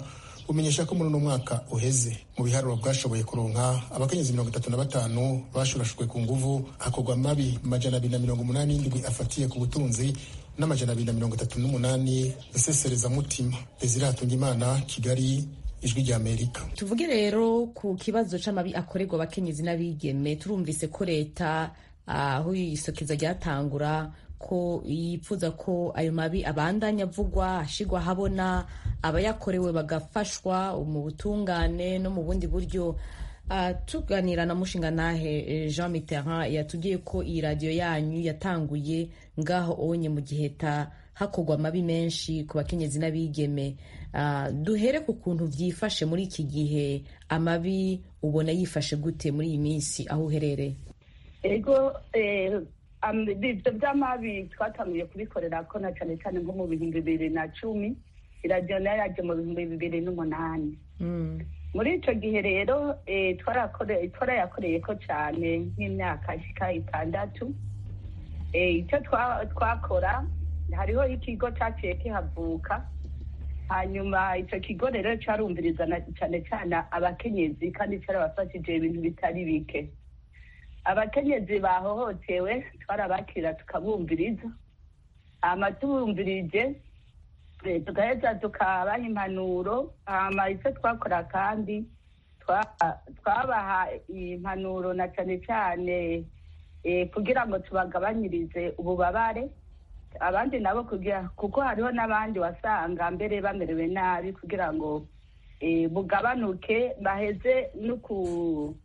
bumenyesha ko muri uno mwaka uheze mu biharuro bwashoboye kuronka abakenyezi mirongo itatu na batanu bashurashujwe ku nguvu hakorwa mabi majana abiri na mirongo umunani n'indwi afatiye ku butunzi n'amajana abiri na mirongo itatu n'umunani nsesereza mutima. Desire Hatungimana, Kigali, Ijwi rya Amerika. Tuvuge rero ku kibazo c'amabi akorerwa abakenyezi n'abigeme. Turumvise ko leta aho uh, isokeza ryatangura ko yipfuza ko ayo mabi abandanya avugwa ashigwa habona abayakorewe bagafashwa mu butungane no mu bundi buryo. Uh, tuganira na mushingantahe Jean Mitterrand yatugiye ko iyi radio yanyu yatanguye ngaho onye mu Giheta hakorwa mabi menshi ku bakenyezi n'abigeme. Uh, duhere ku kuntu vyifashe muri iki gihe, amabi ubona yifashe gute muri iyi minsi aho uherereye? Ego eh ibyo by'amabi twatangiye kubikorera ko na cyane cyane nko mu bihumbi bibiri na cumi iradiyo nayo yaje mu bihumbi bibiri n'umunani. Muri icyo gihe rero twarayakoreye ko cyane nk'imyaka ishika itandatu. Icyo twakora, hariho ikigo cyaciye kihavuka, hanyuma icyo kigo rero cyarumviriza cyane cyane abakenyezi kandi cyarabafashije ibintu bitari bike. Abakenyezi bahohotewe twarabakira tukabumviriza, hama tubumvirije tugaheza tukabaha impanuro. Hama icyo twakora kandi twabaha impanuro na cyane cyane kugira ngo tubagabanyirize ububabare, abandi nabo kugira kuko hariho n'abandi wasanga mbere bamerewe nabi, kugira ngo bugabanuke baheze nuku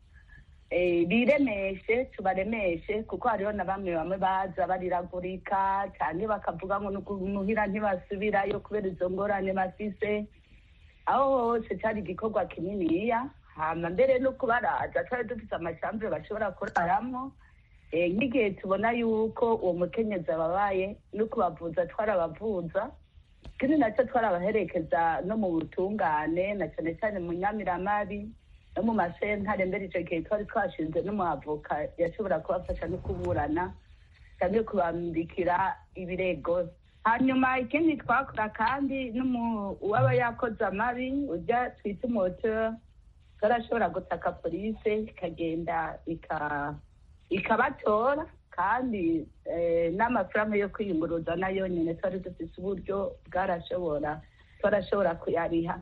biremeshe tubaremeshe, kuko hariho na bamwe bamwe baza bariragurika cyane bakavuga ngo nuhira ntibasubirayo kubera izo ngorane bafise. Aho hose cyari igikorwa kininiya. Hama mbere no kubaraza twari dufite amashambure bashobora kuraramo. Nk'igihe tubona yuko uwo mukenyezi ababaye no kubavuza twarabavuza, kandi nacyo twarabaherekeza no mu butungane na cyane cyane mu nyamiramabi no mu masentare. Mbere icyo gihe twari twashinze n'umuavoka yashobora kubafasha no kuburana cyangwa kubambikira ibirego. Hanyuma ikindi twakora kandi uwaba yakoze amabi ujya twita umuhoto, twarashobora gutaka polisi ikagenda ikabatora, kandi n'amafaranga yo kwiyunguruza nayo nyine twari dufite uburyo bwarashobora twarashobora kuyariha.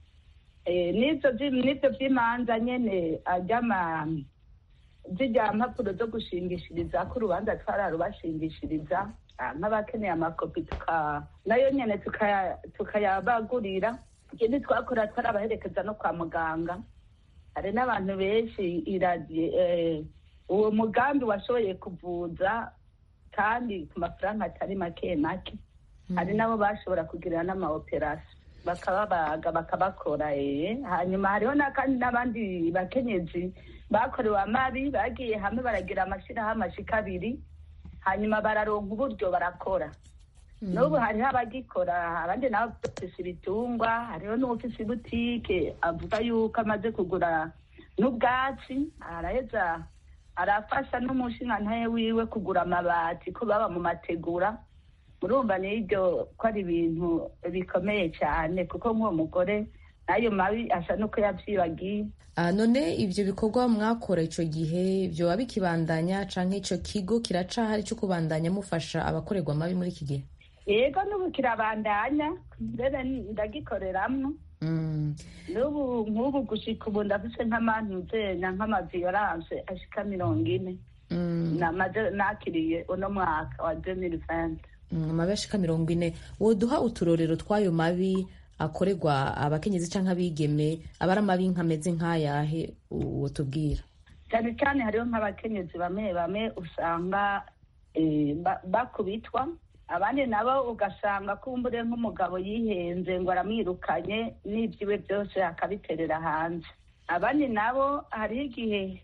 N'ibyo by'imanza nyine zijya mpapuro zo gushingishiriza ko urubanza twararubashingishiriza, nk'abakeneye amakopi nayo nyine tukayabagurira. Ikindi twakora twarabaherekeza no kwa muganga. Hari n'abantu benshi iradiye uwo mugambi washoboye kuvuza kandi ku mafaranga atari make make. Hari nabo bashobora kugirira n'amaoperasiyo bakababaga bakabakora. Hanyuma hariho kandi n'abandi bakenyezi bakorewe amabi bagiye hamwe baragira amashyirahamwe ashika abiri, hanyuma bararonka uburyo barakora. N'ubu hariho abagikora, abandi nabo bafise ibitungwa. Hariho n'ufise ibutike avuga yuko amaze kugura n'ubwatsi, araheza arafasha n'umushingantahe wiwe kugura amabati ko baba mu mategura. Murumva n'ibyo ko ari ibintu bikomeye cyane, kuko nk'uwo mugore nayo mabi asa nuko yavyibagiye. None ivyo bikorwa mwakora ico gihe vyoba bikibandanya canke ico kigo kiracahari cyo kubandanya mufasha abakorerwa mabi muri iki gihe? Yego, n'ubu kirabandanya, mbere ndagikoreramwo. N'ubu nk'ubu gushika ubu ndafise nk'amantuzenya nk'amaviolence ashika mirongo ine namaze nakiriye uno mwaka wa deux mille vingt. Amabi ashika mirongo ine. Woduha uturorero tw'ayo mabi akorerwa abakenyezi canke abigeme, abari amabi nkameze nk'ayahe wotubwira? Cyane cyane hariho nk'abakenyezi bamwe bamwe usanga bakubitwa, abandi nabo ugasanga kumbure nk'umugabo yihenze ngo aramwirukanye n'ibyiwe byose akabiterera hanze. Abandi nabo hariho igihe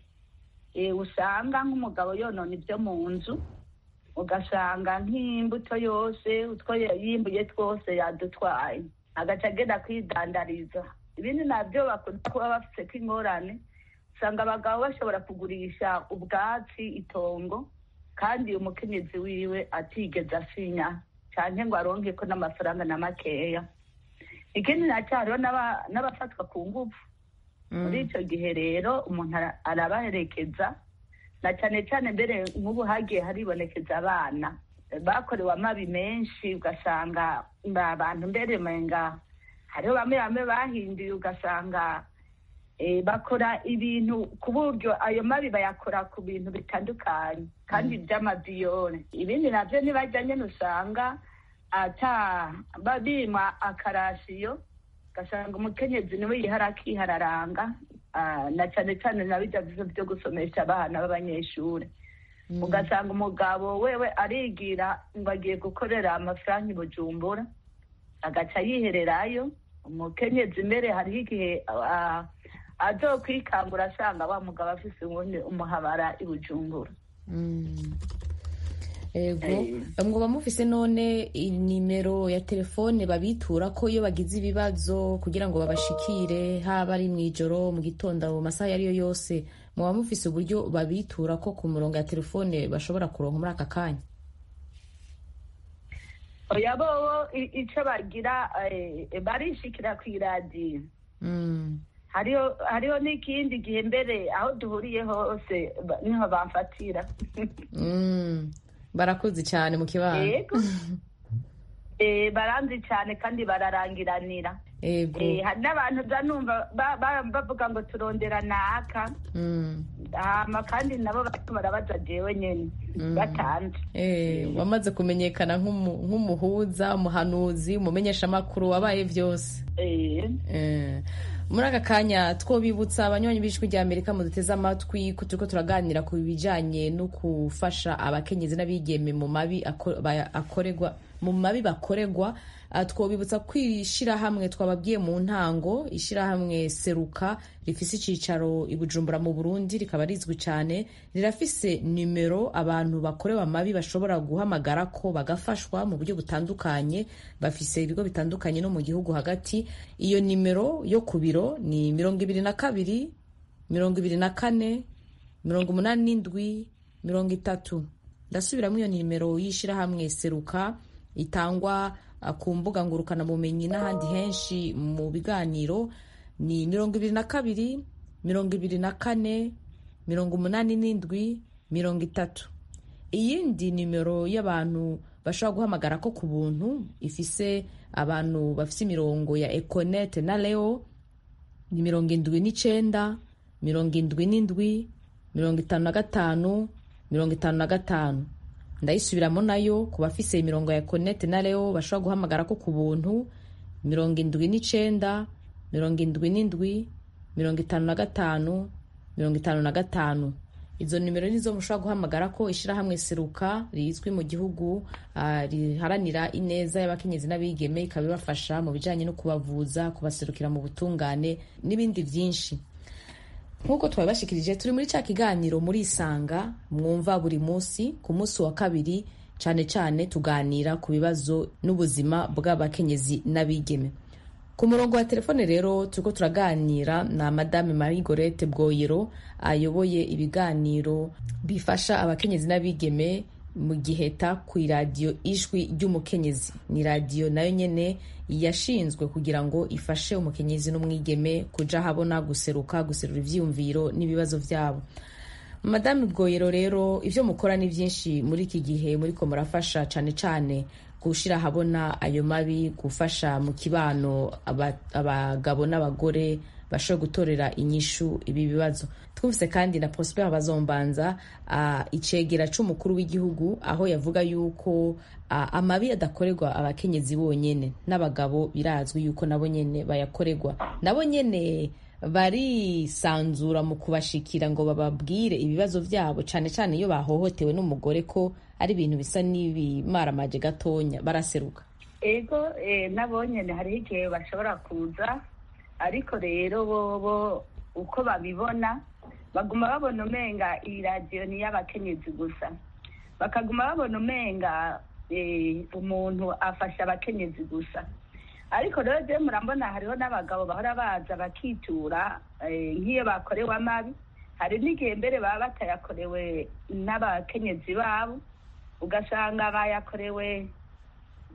usanga nk'umugabo yonona ibyo mu nzu, ugasanga nk'imbuto yose utwo yimbuye twose yadutwaye agaca agenda kwidandariza. Ibindi nabyo bakunda kuba bafite k'ingorane, usanga abagabo bashobora kugurisha ubwatsi, itongo, kandi umukenyezi wiwe atigeze asinya cyane ngo aronke ko n'amafaranga na makeya. ikindi nacyo hariho n'abafatwa ku ngufu. Muri icyo gihe rero umuntu arabaherekeza, na cyane cyane mbere nk'ubu hagiye haribonekeza abana bakorewe amabi menshi, ugasanga abantu mbere menga hariho bamwe bamwe bahinduye, ugasanga bakora ibintu ku buryo ayo mabi bayakora ku bintu bitandukanye kandi by'amaviyore. Ibindi nabyo ntibajyanye usanga ata babima akarasiyo, ugasanga umukenyezi niwe yihara akihararanga, na cyane cyane na bijya byo gusomesha abana b'abanyeshuri. Ugasanga umugabo wewe arigira ngo agiye gukorera amafaranga i Bujumbura, agaca yihererayo. Umukenyezi mbere hariho igihe azokwikangura asanga wa mugabo afise ubundi umuhabara i Bujumbura. Ego, mwoba mufise none inimero ya telefone babitura ko iyo bagize ibibazo kugira ngo babashikire, haba ari mw'ijoro, mu gitondo, mu masaha yariyo yose, mwoba mufise uburyo babitura ko ku murongo ya telefone bashobora kuronka muri aka kanya? Oya, bobo ico bagira barishikira kw'iradiyo. hariho hariho n'ikindi gihe mbere aho duhuriye hose niho bamfatira. Barakuzi cyane mu kibano. Yego. Eh baranzi cyane kandi bararangiranira. Yego. Eh hari n'abantu zanumva bavuga ngo turondera naka. Mm. Hama kandi nabo barabaza jewe nyene batanze. Eh wamaze kumenyekana nk'umuhuza, umuhanuzi, umumenyesha makuru wabaye vyose. Eh. Eh muri aka kanya twobibutsa abanywanyi b'ijwi rya Amerika mu duteze amatwi ko turiko turaganira ku bijanye no gufasha abakenyezi n'abigeme mu mabi akoregwa mu mabi bakoregwa. Twobibutsa kwishira hamwe twababwiye mu ntango, ishira hamwe Seruka rifise icicaro i Bujumbura mu Burundi, rikaba rizwi cyane, rirafise numero abantu bakorewa amabi bashobora guhamagara ko bagafashwa mu buryo butandukanye. Bafise ibigo bitandukanye no mu gihugu hagati. Iyo numero yo ku biro ni mirongo ibiri na kabiri mirongo ibiri na kane mirongo umunani n'indwi mirongo itatu. Ndasubiramo iyo numero y'ishira hamwe Seruka itangwa ku mbuga ngurukana bumenyi n'ahandi henshi mu biganiro, ni mirongo ibiri na kabiri mirongo ibiri na kane mirongo umunani n'indwi mirongo itatu. Iyindi nimero y'abantu bashobora guhamagara ko ku buntu ifise abantu bafise imirongo ya Econet na Leo ni mirongo indwi n'icenda mirongo indwi n'indwi mirongo itanu na gatanu mirongo itanu na gatanu. Ndayisubiramo nayo ku bafise imirongo ya Connect na Leo bashobora guhamagara ko ku buntu mirongo indwi n'icenda mirongo indwi n'indwi mirongo itanu na gatanu mirongo itanu na gatanu. Izo nimero nizo mushobora guhamagara ko ishirahamwe Seruka rizwi mu gihugu uh, riharanira ineza y'abakenyezi n'abigeme, ikabibafasha mu bijanye no kubavuza, kubaserukira mu butungane n'ibindi vyinshi. Nkuko twabashikirije turi muri cya kiganiro muri Isanga mwumva buri munsi ku munsi wa kabiri, cyane cyane tuganira ku bibazo n'ubuzima bw'abakenyezi n'abigeme. Ku murongo wa telefone rero turiko turaganira na Madame Marie Gorette Bwoyero, ayoboye ibiganiro bifasha abakenyezi n'abigeme mu Giheta ku radio Ijwi ry'Umukenyezi. Ni radio nayo nyene yashinzwe kugira ngo ifashe umukenyezi n'umwigeme kuja habona, guseruka, guserura ivyumviro n'ibibazo vyabo. Madame Bwoyero rero ivyo mukora ni vyinshi muri iki gihe, muri ko murafasha cane cane gushira habona ayo mabi, gufasha mu kibano abagabo n'abagore bashobora gutorera inyishu ibi bibazo. Twumvise kandi na Prosper Bazombanza uh, icegera c'umukuru w'igihugu, aho yavuga yuko uh, amabi adakorerwa abakenyezi bonyene, n'abagabo birazwi yuko nabo nyene bayakorerwa. Nabo nyene barisanzura mu kubashikira ngo bababwire ibibazo vyabo, cane cane iyo bahohotewe n'umugore ko ari ibintu bisa n'ibimaramaje gatonya, baraseruka. Ego eh, nabo nyene hari igihe bashobora kuza, ariko rero bobo uko babibona baguma babona umenga iyi radio ni y'abakenyezi gusa, bakaguma babona umenga eh, umuntu afasha abakenyezi gusa. Ariko rero je murambona hariho n'abagabo bahora baza bakitura eh, nk'iyo bakorewe amabi, hari n'igihe mbere baba batayakorewe n'abakenyezi babo, ugasanga bayakorewe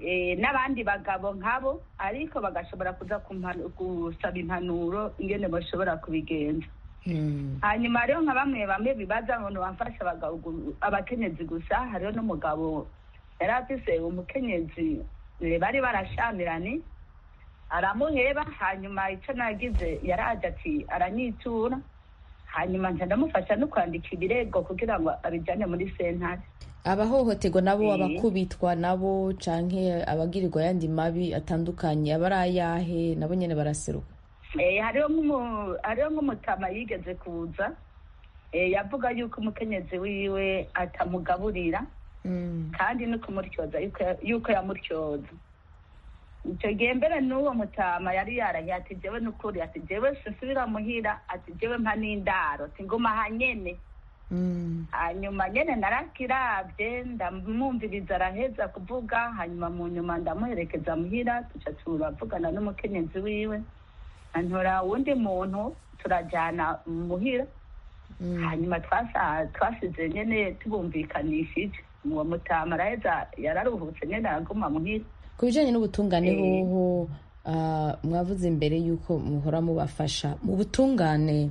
n'abandi bagabo nkabo ariko bagashobora kuza gusaba impanuro ingene bashobora kubigenza. Hanyuma hariho nka bamwe bamwe bibaza ngo bafasha abakenyezi gusa. Hariho n'umugabo yari afise umukenyezi bari barashamiranye aramuheba, hanyuma icyo nagize yaraje ati aranyitura, hanyuma nca ndamufasha no kwandika ibirego kugira ngo abijyane muri sentare. Abahohoterwa nabo abakubitwa nabo canke abagirirwa yandi mabi atandukanye aba ari ayahe nabo nyene baraseruka? hariho nk'umutama yigeze kuza yavuga yuko umukenyezi wiwe atamugaburira kandi no kumuryoza yuko yamuryoza. Icyo gihe mbere n'uwo mutama yari yarahiye ati jewe n'ukuri, ati jewe sinsubira muhira, ati jewe mpa n'indaro, ati nguma hanyene. Hanyuma nyene narakiravye ndamwumviriza araheza kuvuga, hanyuma mu nyuma ndamuherekeza muhira tuca turavugana n'umukenyezi wiwe, antora wundi muntu turajyana muhira. Hanyuma twasize nyene tubumvikanishije, uwo mutama araheza yararuhutse nyene araguma muhira. Ku bijanye n'ubutungane hoho mwavuze imbere yuko muhora mubafasha mu butungane,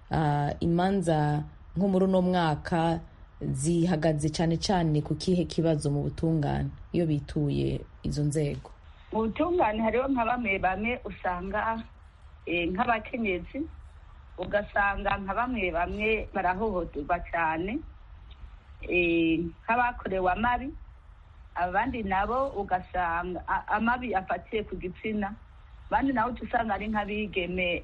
imanza nko muri uno mwaka zihagaze cyane cyane ku kihe kibazo mu butungane iyo bituye izo nzego? Mu butungane hariho nka bamwe bamwe usanga nk'abakenyezi, ugasanga nka bamwe bamwe barahohoterwa cyane nk'abakorewe amabi, abandi nabo ugasanga amabi afatiye ku gitsina, abandi nabo usanga ari nk'abigeme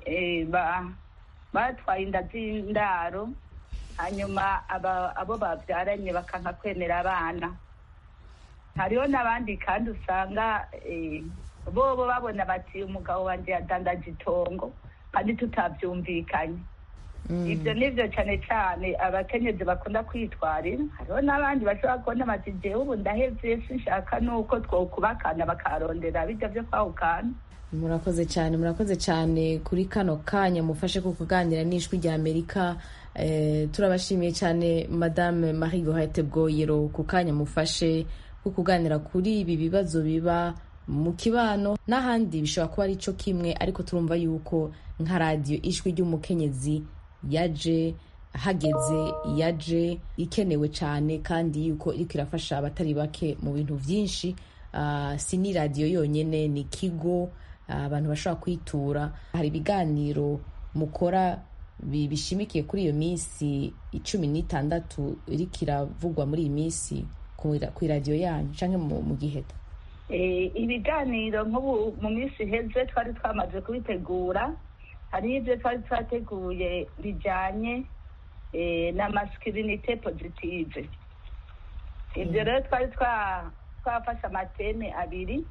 batwaye inda z'indaro, hanyuma abo babyaranye bakanka kwemera abana. Hariho n'abandi kandi usanga bobo babona bati umugabo wanjye yadandaje itongo kandi tutabyumvikanye. Ibyo nibyo cyane cyane abakenyezi bakunda kwitwarira. Hariho n'abandi bashobora kubona bati jewe ubu ndahevye sinshaka nuko twokubakana bakarondera bijya byo kwahukana. Murakoze cyane, murakoze cyane kuri kano kanya mufashe ku kuganira n'ijwi rya Amerika. Eh, turabashimiye cyane Madame Marie Gorette Bwoyero ku kanya mufashe ku kuganira kuri ibi bibazo biba mu kibano n'ahandi bishobora kuba ari cyo kimwe, ariko turumva yuko nka radio ijwi ry'umukenyezi yaje hageze, yaje ikenewe cyane, kandi yuko iriko irafasha abatari bake mu bintu byinshi. Uh, si ni radio yonyene, ni kigo abantu uh, bashobora kwitura. Hari ibiganiro mukora bishimikiye kuri iyo minsi icumi n'itandatu iriko iravugwa muri iyi minsi ku radio yanyu canke mu Giheta? Ibiganiro nk'ubu mu minsi heze twari twamaze kubitegura. Hari ibyo twari twateguye bijyanye na masculinité positive. Ibyo rero twari twafashe amateme abiri.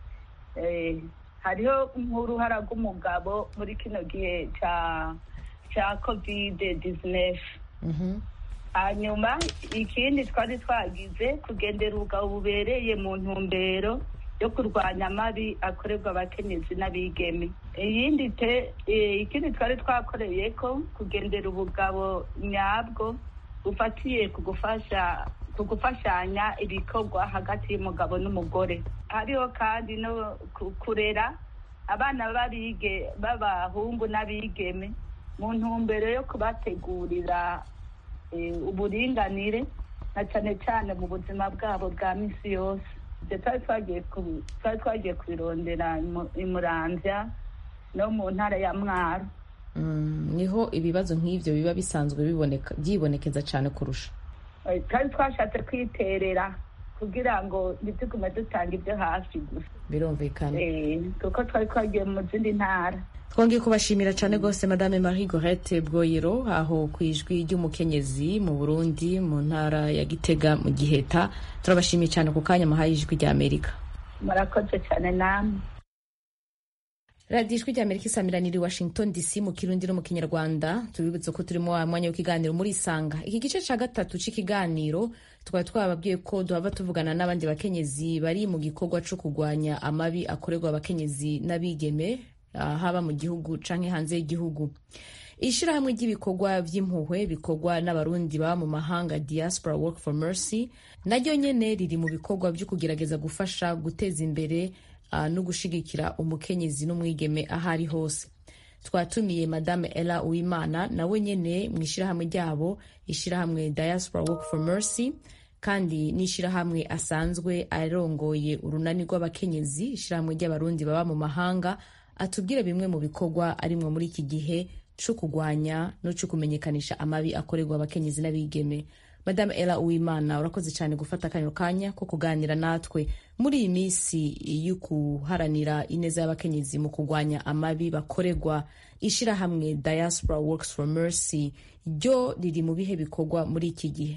Hariho nk'uruhara rw'umugabo muri kino gihe cya covid nineteen. Hanyuma ikindi twari twagize kugendera ubugabo bubereye mu ntumbero yo kurwanya amabi akorerwa abakenyezi n'abigeme. Iyindi te ikindi twari twakoreye ko kugendera ubugabo nyabwo bufatiye ku gufasha ku gufashanya ibikorwa hagati y'umugabo n'umugore. Hariho kandi no kurera abana babige b'abahungu n'abigeme mu ntumbero yo kubategurira uburinganire na cyane cyane mu buzima bwabo bwa misi yose. Ibyo twari twagiye kubirondera i Muramvya no mu ntara ya Mwaro. Niho ibibazo nk'ibyo biba bisanzwe biboneka byibonekeza cyane kurusha. Twari twashatse kwiterera kugira ngo ntitugume dutanga ibyo hafi gusa. Birumvikana. Kuko twari twagiye mu zindi ntara. Twongeye kubashimira cyane rwose Madame Marie Gorette Bwoyero aho ku ijwi ry'umukenyezi mu Burundi mu ntara ya Gitega mu Giheta. Turabashimiye cyane ku kanya muhaye ijwi rya Amerika. Murakoze cyane namwe. Radio ijwi rya Amerika isamiranira i Washington D C mu Kirundi no mu Kinyarwanda. Tubibutse ko turimo wa mwanya w'ikiganiro muri Isanga. Iki gice ca gatatu c'ikiganiro twari twababwiye ko duhava tuvugana n'abandi bakenyezi bari mu gikorwa cyo kurwanya amabi akorerwa abakenyezi n'abigeme haba mu gihugu canke hanze y'igihugu. ishirahamwe ry'ibikorwa vy'impuhwe bikorwa n'abarundi baba mu mahanga Diaspora Work for Mercy naryo nyene riri mu bikorwa vyo kugerageza gufasha guteza imbere uh, no gushigikira umukenyezi n'umwigeme ahari hose. Twatumiye Madame Ella Uwimana nawe nyene mu ishirahamwe ryabo, ishirahamwe Diaspora Work for Mercy, kandi n'ishirahamwe asanzwe arongoye urunani rw'abakenyezi, ishirahamwe ry'abarundi baba mu mahanga, atubwire bimwe mu bikorwa arimwo muri iki gihe cyo kugwanya no cyo kumenyekanisha amabi akorerwa abakenyezi n'abigeme. Madame Ella Uwimana, urakoze cyane gufata akanyo kanya ko kuganira natwe muri iyi minsi yo kuharanira ineza y'abakenyezi mu kugwanya amabi bakorerwa. Ishirahamwe Diaspora Works for Mercy ryo riri mu bihe bikorwa muri iki gihe?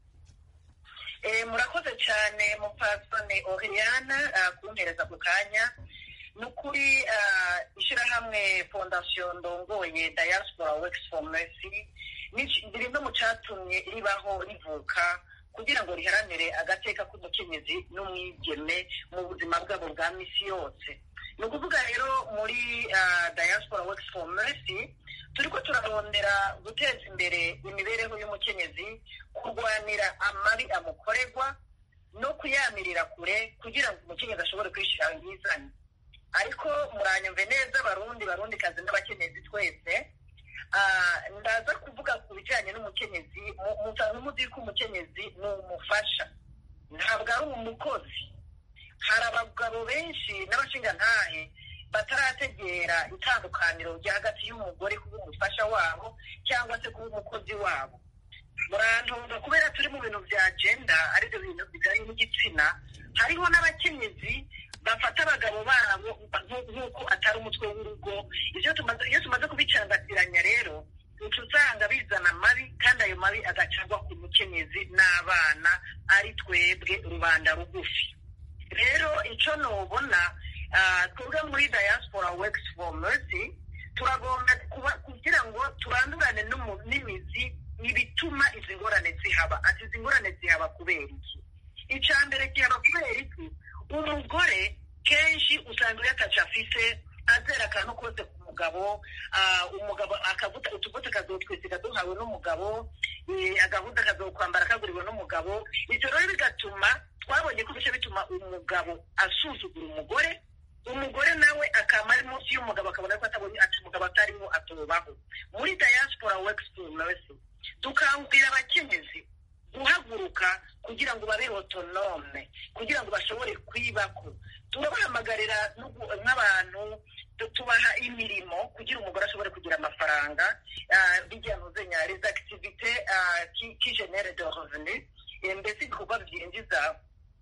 Eh, murakoze cyane mupfasoni Oriana uh, kumpereza ku kanya. Nukuri uh, ishirahamwe Fondation ndongoye Diaspora Works for Mercy biri no mu catumye ribaho rivuka kugira ngo riharanire agateka k'umukenyezi n'umwigeme mu buzima bwabo bwa misi yose. Ni ukuvuga rero muri uh, Diaspora Works for Mercy turiko turarondera guteza imbere imibereho y'umukenyezi, kurwanira amabi amukorerwa no kuyamirira kure kugira ngo umukenyezi ashobore kwishira yizanye. Ariko muranyumve neza barundi barundi kazi n'abakenyezi twese, uh, ndaza kuvuga ku bijanye n'umukenyezi. Musanzwe muzi ko umukenyezi ni umufasha, ntabwo ari umukozi. Hari abagabo benshi n'abashingantahe batarategera itandukaniro rya hagati y'umugore kuba umufasha wabo cyangwa se kuba umukozi wabo. Murantunga kubera turi mu bintu vya gender, aribyo bintu bijanye n'igitsina. Hariho n'abakenyezi bafata abagabo babo nk'uko atari umutwe w'urugo. Ivyo tumaze iyo tumaze kubicangatiranya rero usanga bizana amabi, kandi ayo mabi agacagwa ku mukenyezi n'abana, ari twebwe rubanda rugufi. Rero ico nobona uh, twebwe muri Diaspora Works for Mercy turagomba kugira ngo turandurane n'imizi ibituma izi ngorane zihaba. Ati izi ngorane zihaba kubera iki? Ica mbere kihaba kubera iki? Umugore kenshi usanga yataca afise azera akantu kose ku mugabo, uh, umugabo akavuta utuvuta kazotwisiga duhawe n'umugabo, agahuza kazokwambara kaguriwe n'umugabo. Ivyo rero bigatuma twabonye ko bishe bituma umugabo asuzugura umugore, umugore nawe akama ari munsi y'umugabo akabona ko atabonye ati umugabo atarimo atobaho. Muri Diaspora Works for Mercy dukangurira abakenyezi guhaguruka kugira ngo babe autonome, kugira ngo bashobore kwibako. Turabahamagarira nk'abantu tubaha imirimo kugira umugore ashobore kugira amafaranga, bijya mu zenya les activités qui qui génèrent des revenus, mbese ibikorwa byinjiza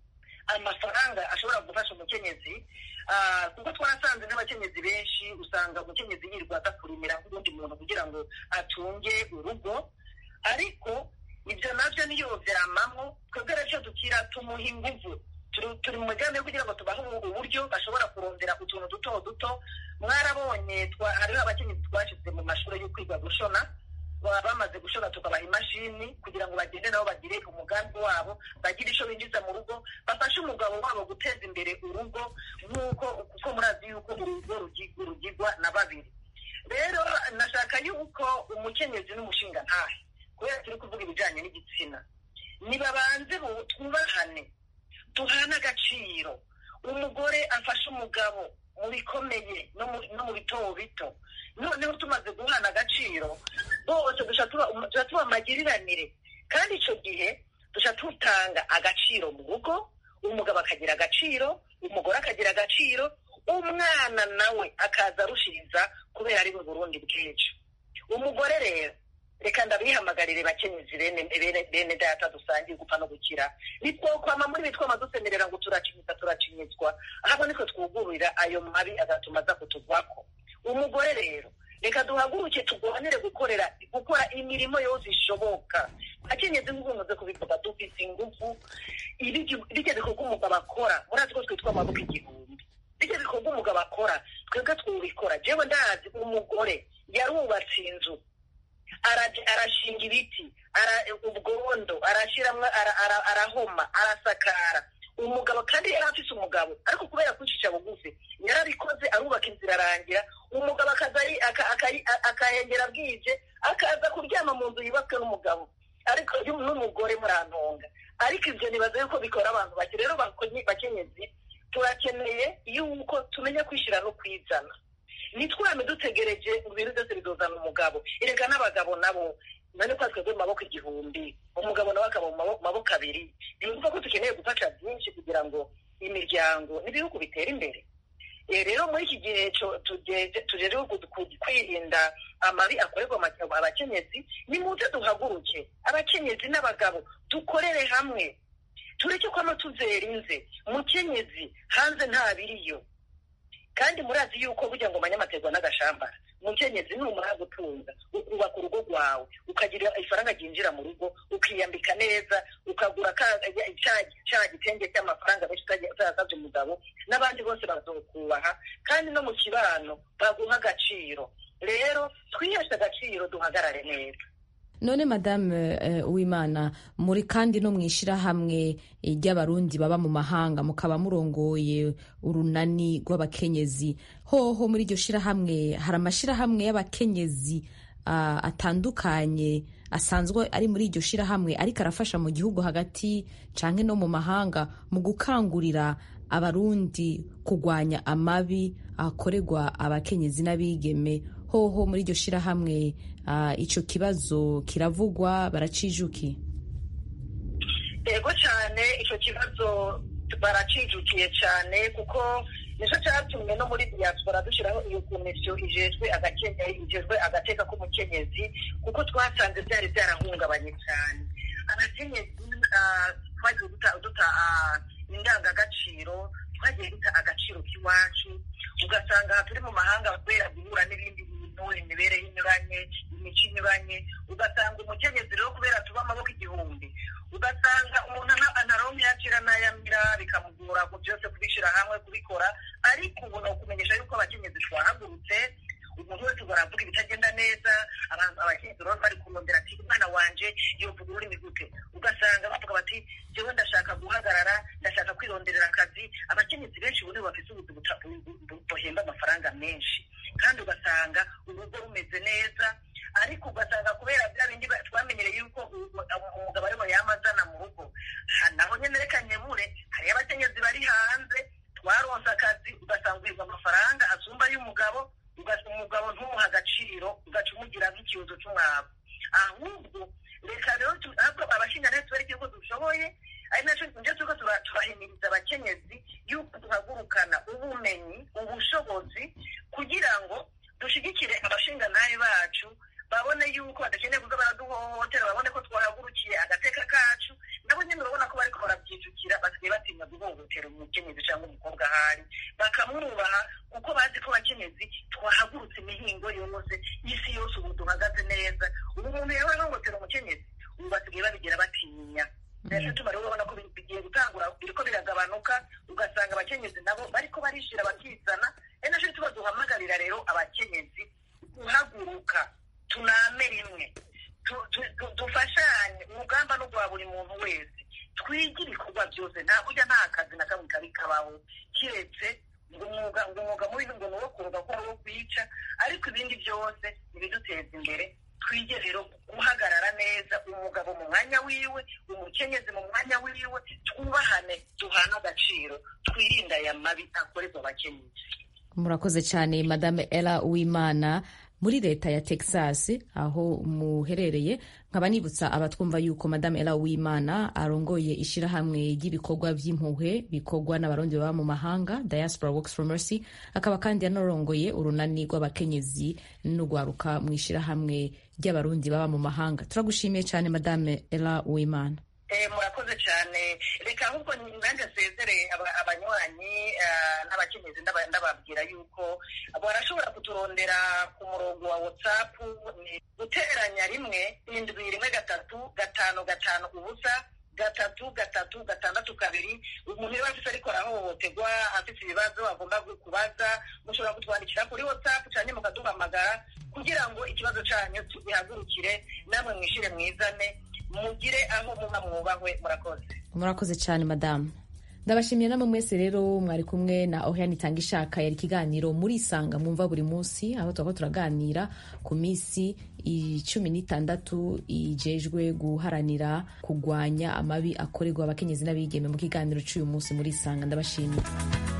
amafaranga ashobora gufasha umukenyezi. Kuko twarasanze n'abakenyezi benshi usanga umukenyezi yirirwa adakurimira nk'ubundi muntu kugira ngo atunge urugo, ariko ibyo navyo niyo vyamamwo. Twebwe rero dukira tumuha inguvu, turi mu mugambi kugira ngo tubahe uburyo bashobora kurondera utuntu duto duto. Mwarabonye hariho abakenyezi twashize mu mashuri yo kwiga gushona, bamaze gushona tukabaha imashini kugira ngo bagende nabo bagire umugambi wabo, bagire ico binjiza mu rugo, bafashe umugabo wabo guteza imbere urugo, nk'uko kuko murazi yuko urugo rugigwa na babiri. Rero nashaka yuko umukenyezi n'umushinga ntahe, kubera turi kuvuga ibijanye n'igitsina, nibabanze twubahane, duhana agaciro. Umugore afashe umugabo mu bikomeye no mu bito bito. Noneho tumaze guhana agaciro, bose dusha tuba amagiriranire, kandi ico gihe dusha tutanga agaciro mu rugo. Umugabo akagira agaciro, umugore akagira agaciro, umwana nawe akaza arushiriza kubera ari mu Burundi bw'ejo. Umugore rero reka ndabihamagarire bakenyezi bene bene bene data dusangiye gupfa no gukira. Bitwokwama muri bitwama dusemerera ngo turacinyitsa turacinyitswa, ahabo niko twugururira ayo mabi agatuma aza kutuvako. Umugore rero reka duhaguruke tugwanire gukorera gukora imirimo yose ishoboka. Akenyezi ngubuze kubikora dufise ingufu, ibije bikorwa umugabo akora murazi ko twitwa amaboko igihumbi. Ibije bikorwa umugabo akora twebwe twubikora. Jewe ndazi umugore yarubatse inzu, arashinga ibiti, ubwondo arashiramwe, arahoma, arasakara. umugabo kandi yari afise umugabo ariko kubera kwicisha bugufi yarabikoze arubaka inzira arangira umugabo akaza akahengera bwije akaza kuryama mu nzu yubatswe n'umugabo ariko n'umugore murantunga ariko ivyo nibaza yuko bikora abantu bake rero bakenyezi turakeneye yuko tumenya kwishira no kwizana nitwame dutegereje ngo ibintu byose bidozana umugabo erega n'abagabo nabo none kwa twebwe maboko igihumbi umugabo nawe akaba mu maboko abiri bimva ko dukeneye gufasha byinshi kugira ngo imiryango n'ibihugu bitera imbere rero muri iki gihe tujeje kwirinda amabi akorerwa abakenyezi ni muze duhaguruke abakenyezi n'abagabo dukorere hamwe tureke kwama tuzerinze umukenyezi hanze nta biriyo kandi murazi yuko burya ngo manyamaterwa n'agashambara umukenyezi numara gutunga ukubaka urugo rwawe ukagira ifaranga ryinjira mu rugo ukiyambika neza ukagura cya gitenge cy'amafaranga menshi utayasabye umugabo n'abandi bose bazokubaha kandi no mu kibano baguha agaciro rero twiheshe agaciro duhagarare neza. None madame uh, Uwimana muri kandi no mwishirahamwe ry'abarundi baba mu mahanga mukaba murongoye urunani rw'abakenyezi hoho muri iryo shirahamwe hari amashirahamwe y'abakenyezi uh, atandukanye asanzwe ari muri iryo shirahamwe ariko arafasha mu gihugu hagati canke no mu mahanga mu gukangurira abarundi kugwanya amabi akorerwa abakenyezi n'abigeme hoho muri iryo shirahamwe uh, ico kibazo kiravugwa baracijuki? Ego cyane ico kibazo baracijukiye cyane kuko nico cyatumye no muri diaspora dushiraho iyo komisiyo ijejwe agakenyezi ijejwe agateka k'umukenyezi kuko twasanze byari byarahungabanye cyane abakenyezi twagiye duta duta indangagaciro twagiye duta agaciro k'iwacu ugasanga turi mu mahanga kubera guhura n'ibindi imibereho inyuranye imico inyuranye ugasanga umukenyezi rero kubera tuba amaboko igihumbi ugasanga umuntu anaronke yakira n'ayamira bikamugora ku byose kubishyira hamwe kubikora ariko ubu ni ukumenyesha yuko abakenyezi twahagurutse umuntu wese baravuga ibitagenda neza abantu abakenyezi rero bari kurondera ati umwana wanje yovuga ururimi gute ugasanga bavuga bati jewe ndashaka guhagarara ndashaka kwironderera akazi abakenyezi benshi ubu bafite ubuzi buhemba amafaranga menshi kandi ugasanga urugo rumeze neza ariko ugasanga kubera bya bindi twamenyereye yuko umugabo arimo yamazana mu rugo naho nyene reka nyemure hari abakenyezi bari hanze twaronse akazi ugasanga uhiga amafaranga asumba y'umugabo ugasanga umugabo ntumuha agaciro ugaca umugira nk'ikibazo cy'umwabo ahubwo reka rero abashingantahe tubereke yuko dushoboye ari naco nje turiko turahimiriza abakenyezi yuko duhagurukana ubumenyi ubushobozi kugira ngo dushigikire abashingantahe bacu babone yuko badakeneye kuza baraduhohotera babone ko twahagurukiye agateka kacu nabo nyene urabona ko bariko barabyijukira basigaye batinya guhohotera umukenyezi cyangwa umukobwa ahari bakamwubaha kuko bazi ko abakenyezi twahagurutse imihingo yose isi yose ubu duhagaze neza ubu umuntu yawe ahohotera umukenyezi ubu basigaye babigira batinya rero tuma rero ubona ko bigiye gutangura biriko biragabanuka ugasanga abakenyezi nabo bariko barishira bakizana ari naco tuba duhamagarira rero abakenyezi guhaguruka tuname rimwe dufashanye urugamba no rwa buri muntu wese twige ibikorwa byose nta burya nta kazi na kamwe kari kabaho kiretse ngo umwuga ngo umwuga mubi ngo ni uwo kuroga ko ari uwo kwica ariko ibindi byose ibiduteza imbere twige rero guhagarara neza umugabo mu mwanya wiwe umukenyezi mu mwanya wiwe twubahane duhana agaciro twirinda aya mabi akorerwa abakenyezi. Murakoze cyane madame Ella Uwimana muri leta ya Texas aho muherereye nkaba nibutsa abatwumva yuko madame Ella Uwimana arongoye ishirahamwe ry'ibikorwa by'impuhwe bikorwa n'abarundi baba mu mahanga Diaspora Works for Mercy akaba kandi yanarongoye urunani rw'abakenyezi n'ugwaruka mu ishirahamwe ry'abarundi baba mu mahanga. Turagushimiye cyane madame Ella Uwimana. Eh, murakoze cyane reka ahubwo nanjye nsezere abanywanyi n'abakenyezi ndababwira yuko barashobora kuturondera ku murongo wa WhatsApp ni guteranya rimwe indwi rimwe gatatu gatanu gatanu ubusa gatatu gatatu gatandatu kabiri umuntu iyo afise ariko arahohoterwa afite ibibazo agomba kubaza mushobora kutwandikira kuri WhatsApp cyane mukaduhamagara kugira ngo ikibazo cyanyu tugihagurukire namwe mwishire mwizane mugire aho muba mwubahwe. Murakoze. Murakoze cyane madamu. ndabashimiye namwe mwese rero mwari kumwe na Oriane Itangishaka. Yari ikiganiro muri Isanga mwumva buri munsi, aho turako turaganira ku minsi cumi n'itandatu ijejwe guharanira kugwanya amabi akorerwa abakenyezi n'abigeme. Mu kiganiro cy'uyu munsi muri Isanga ndabashimiye.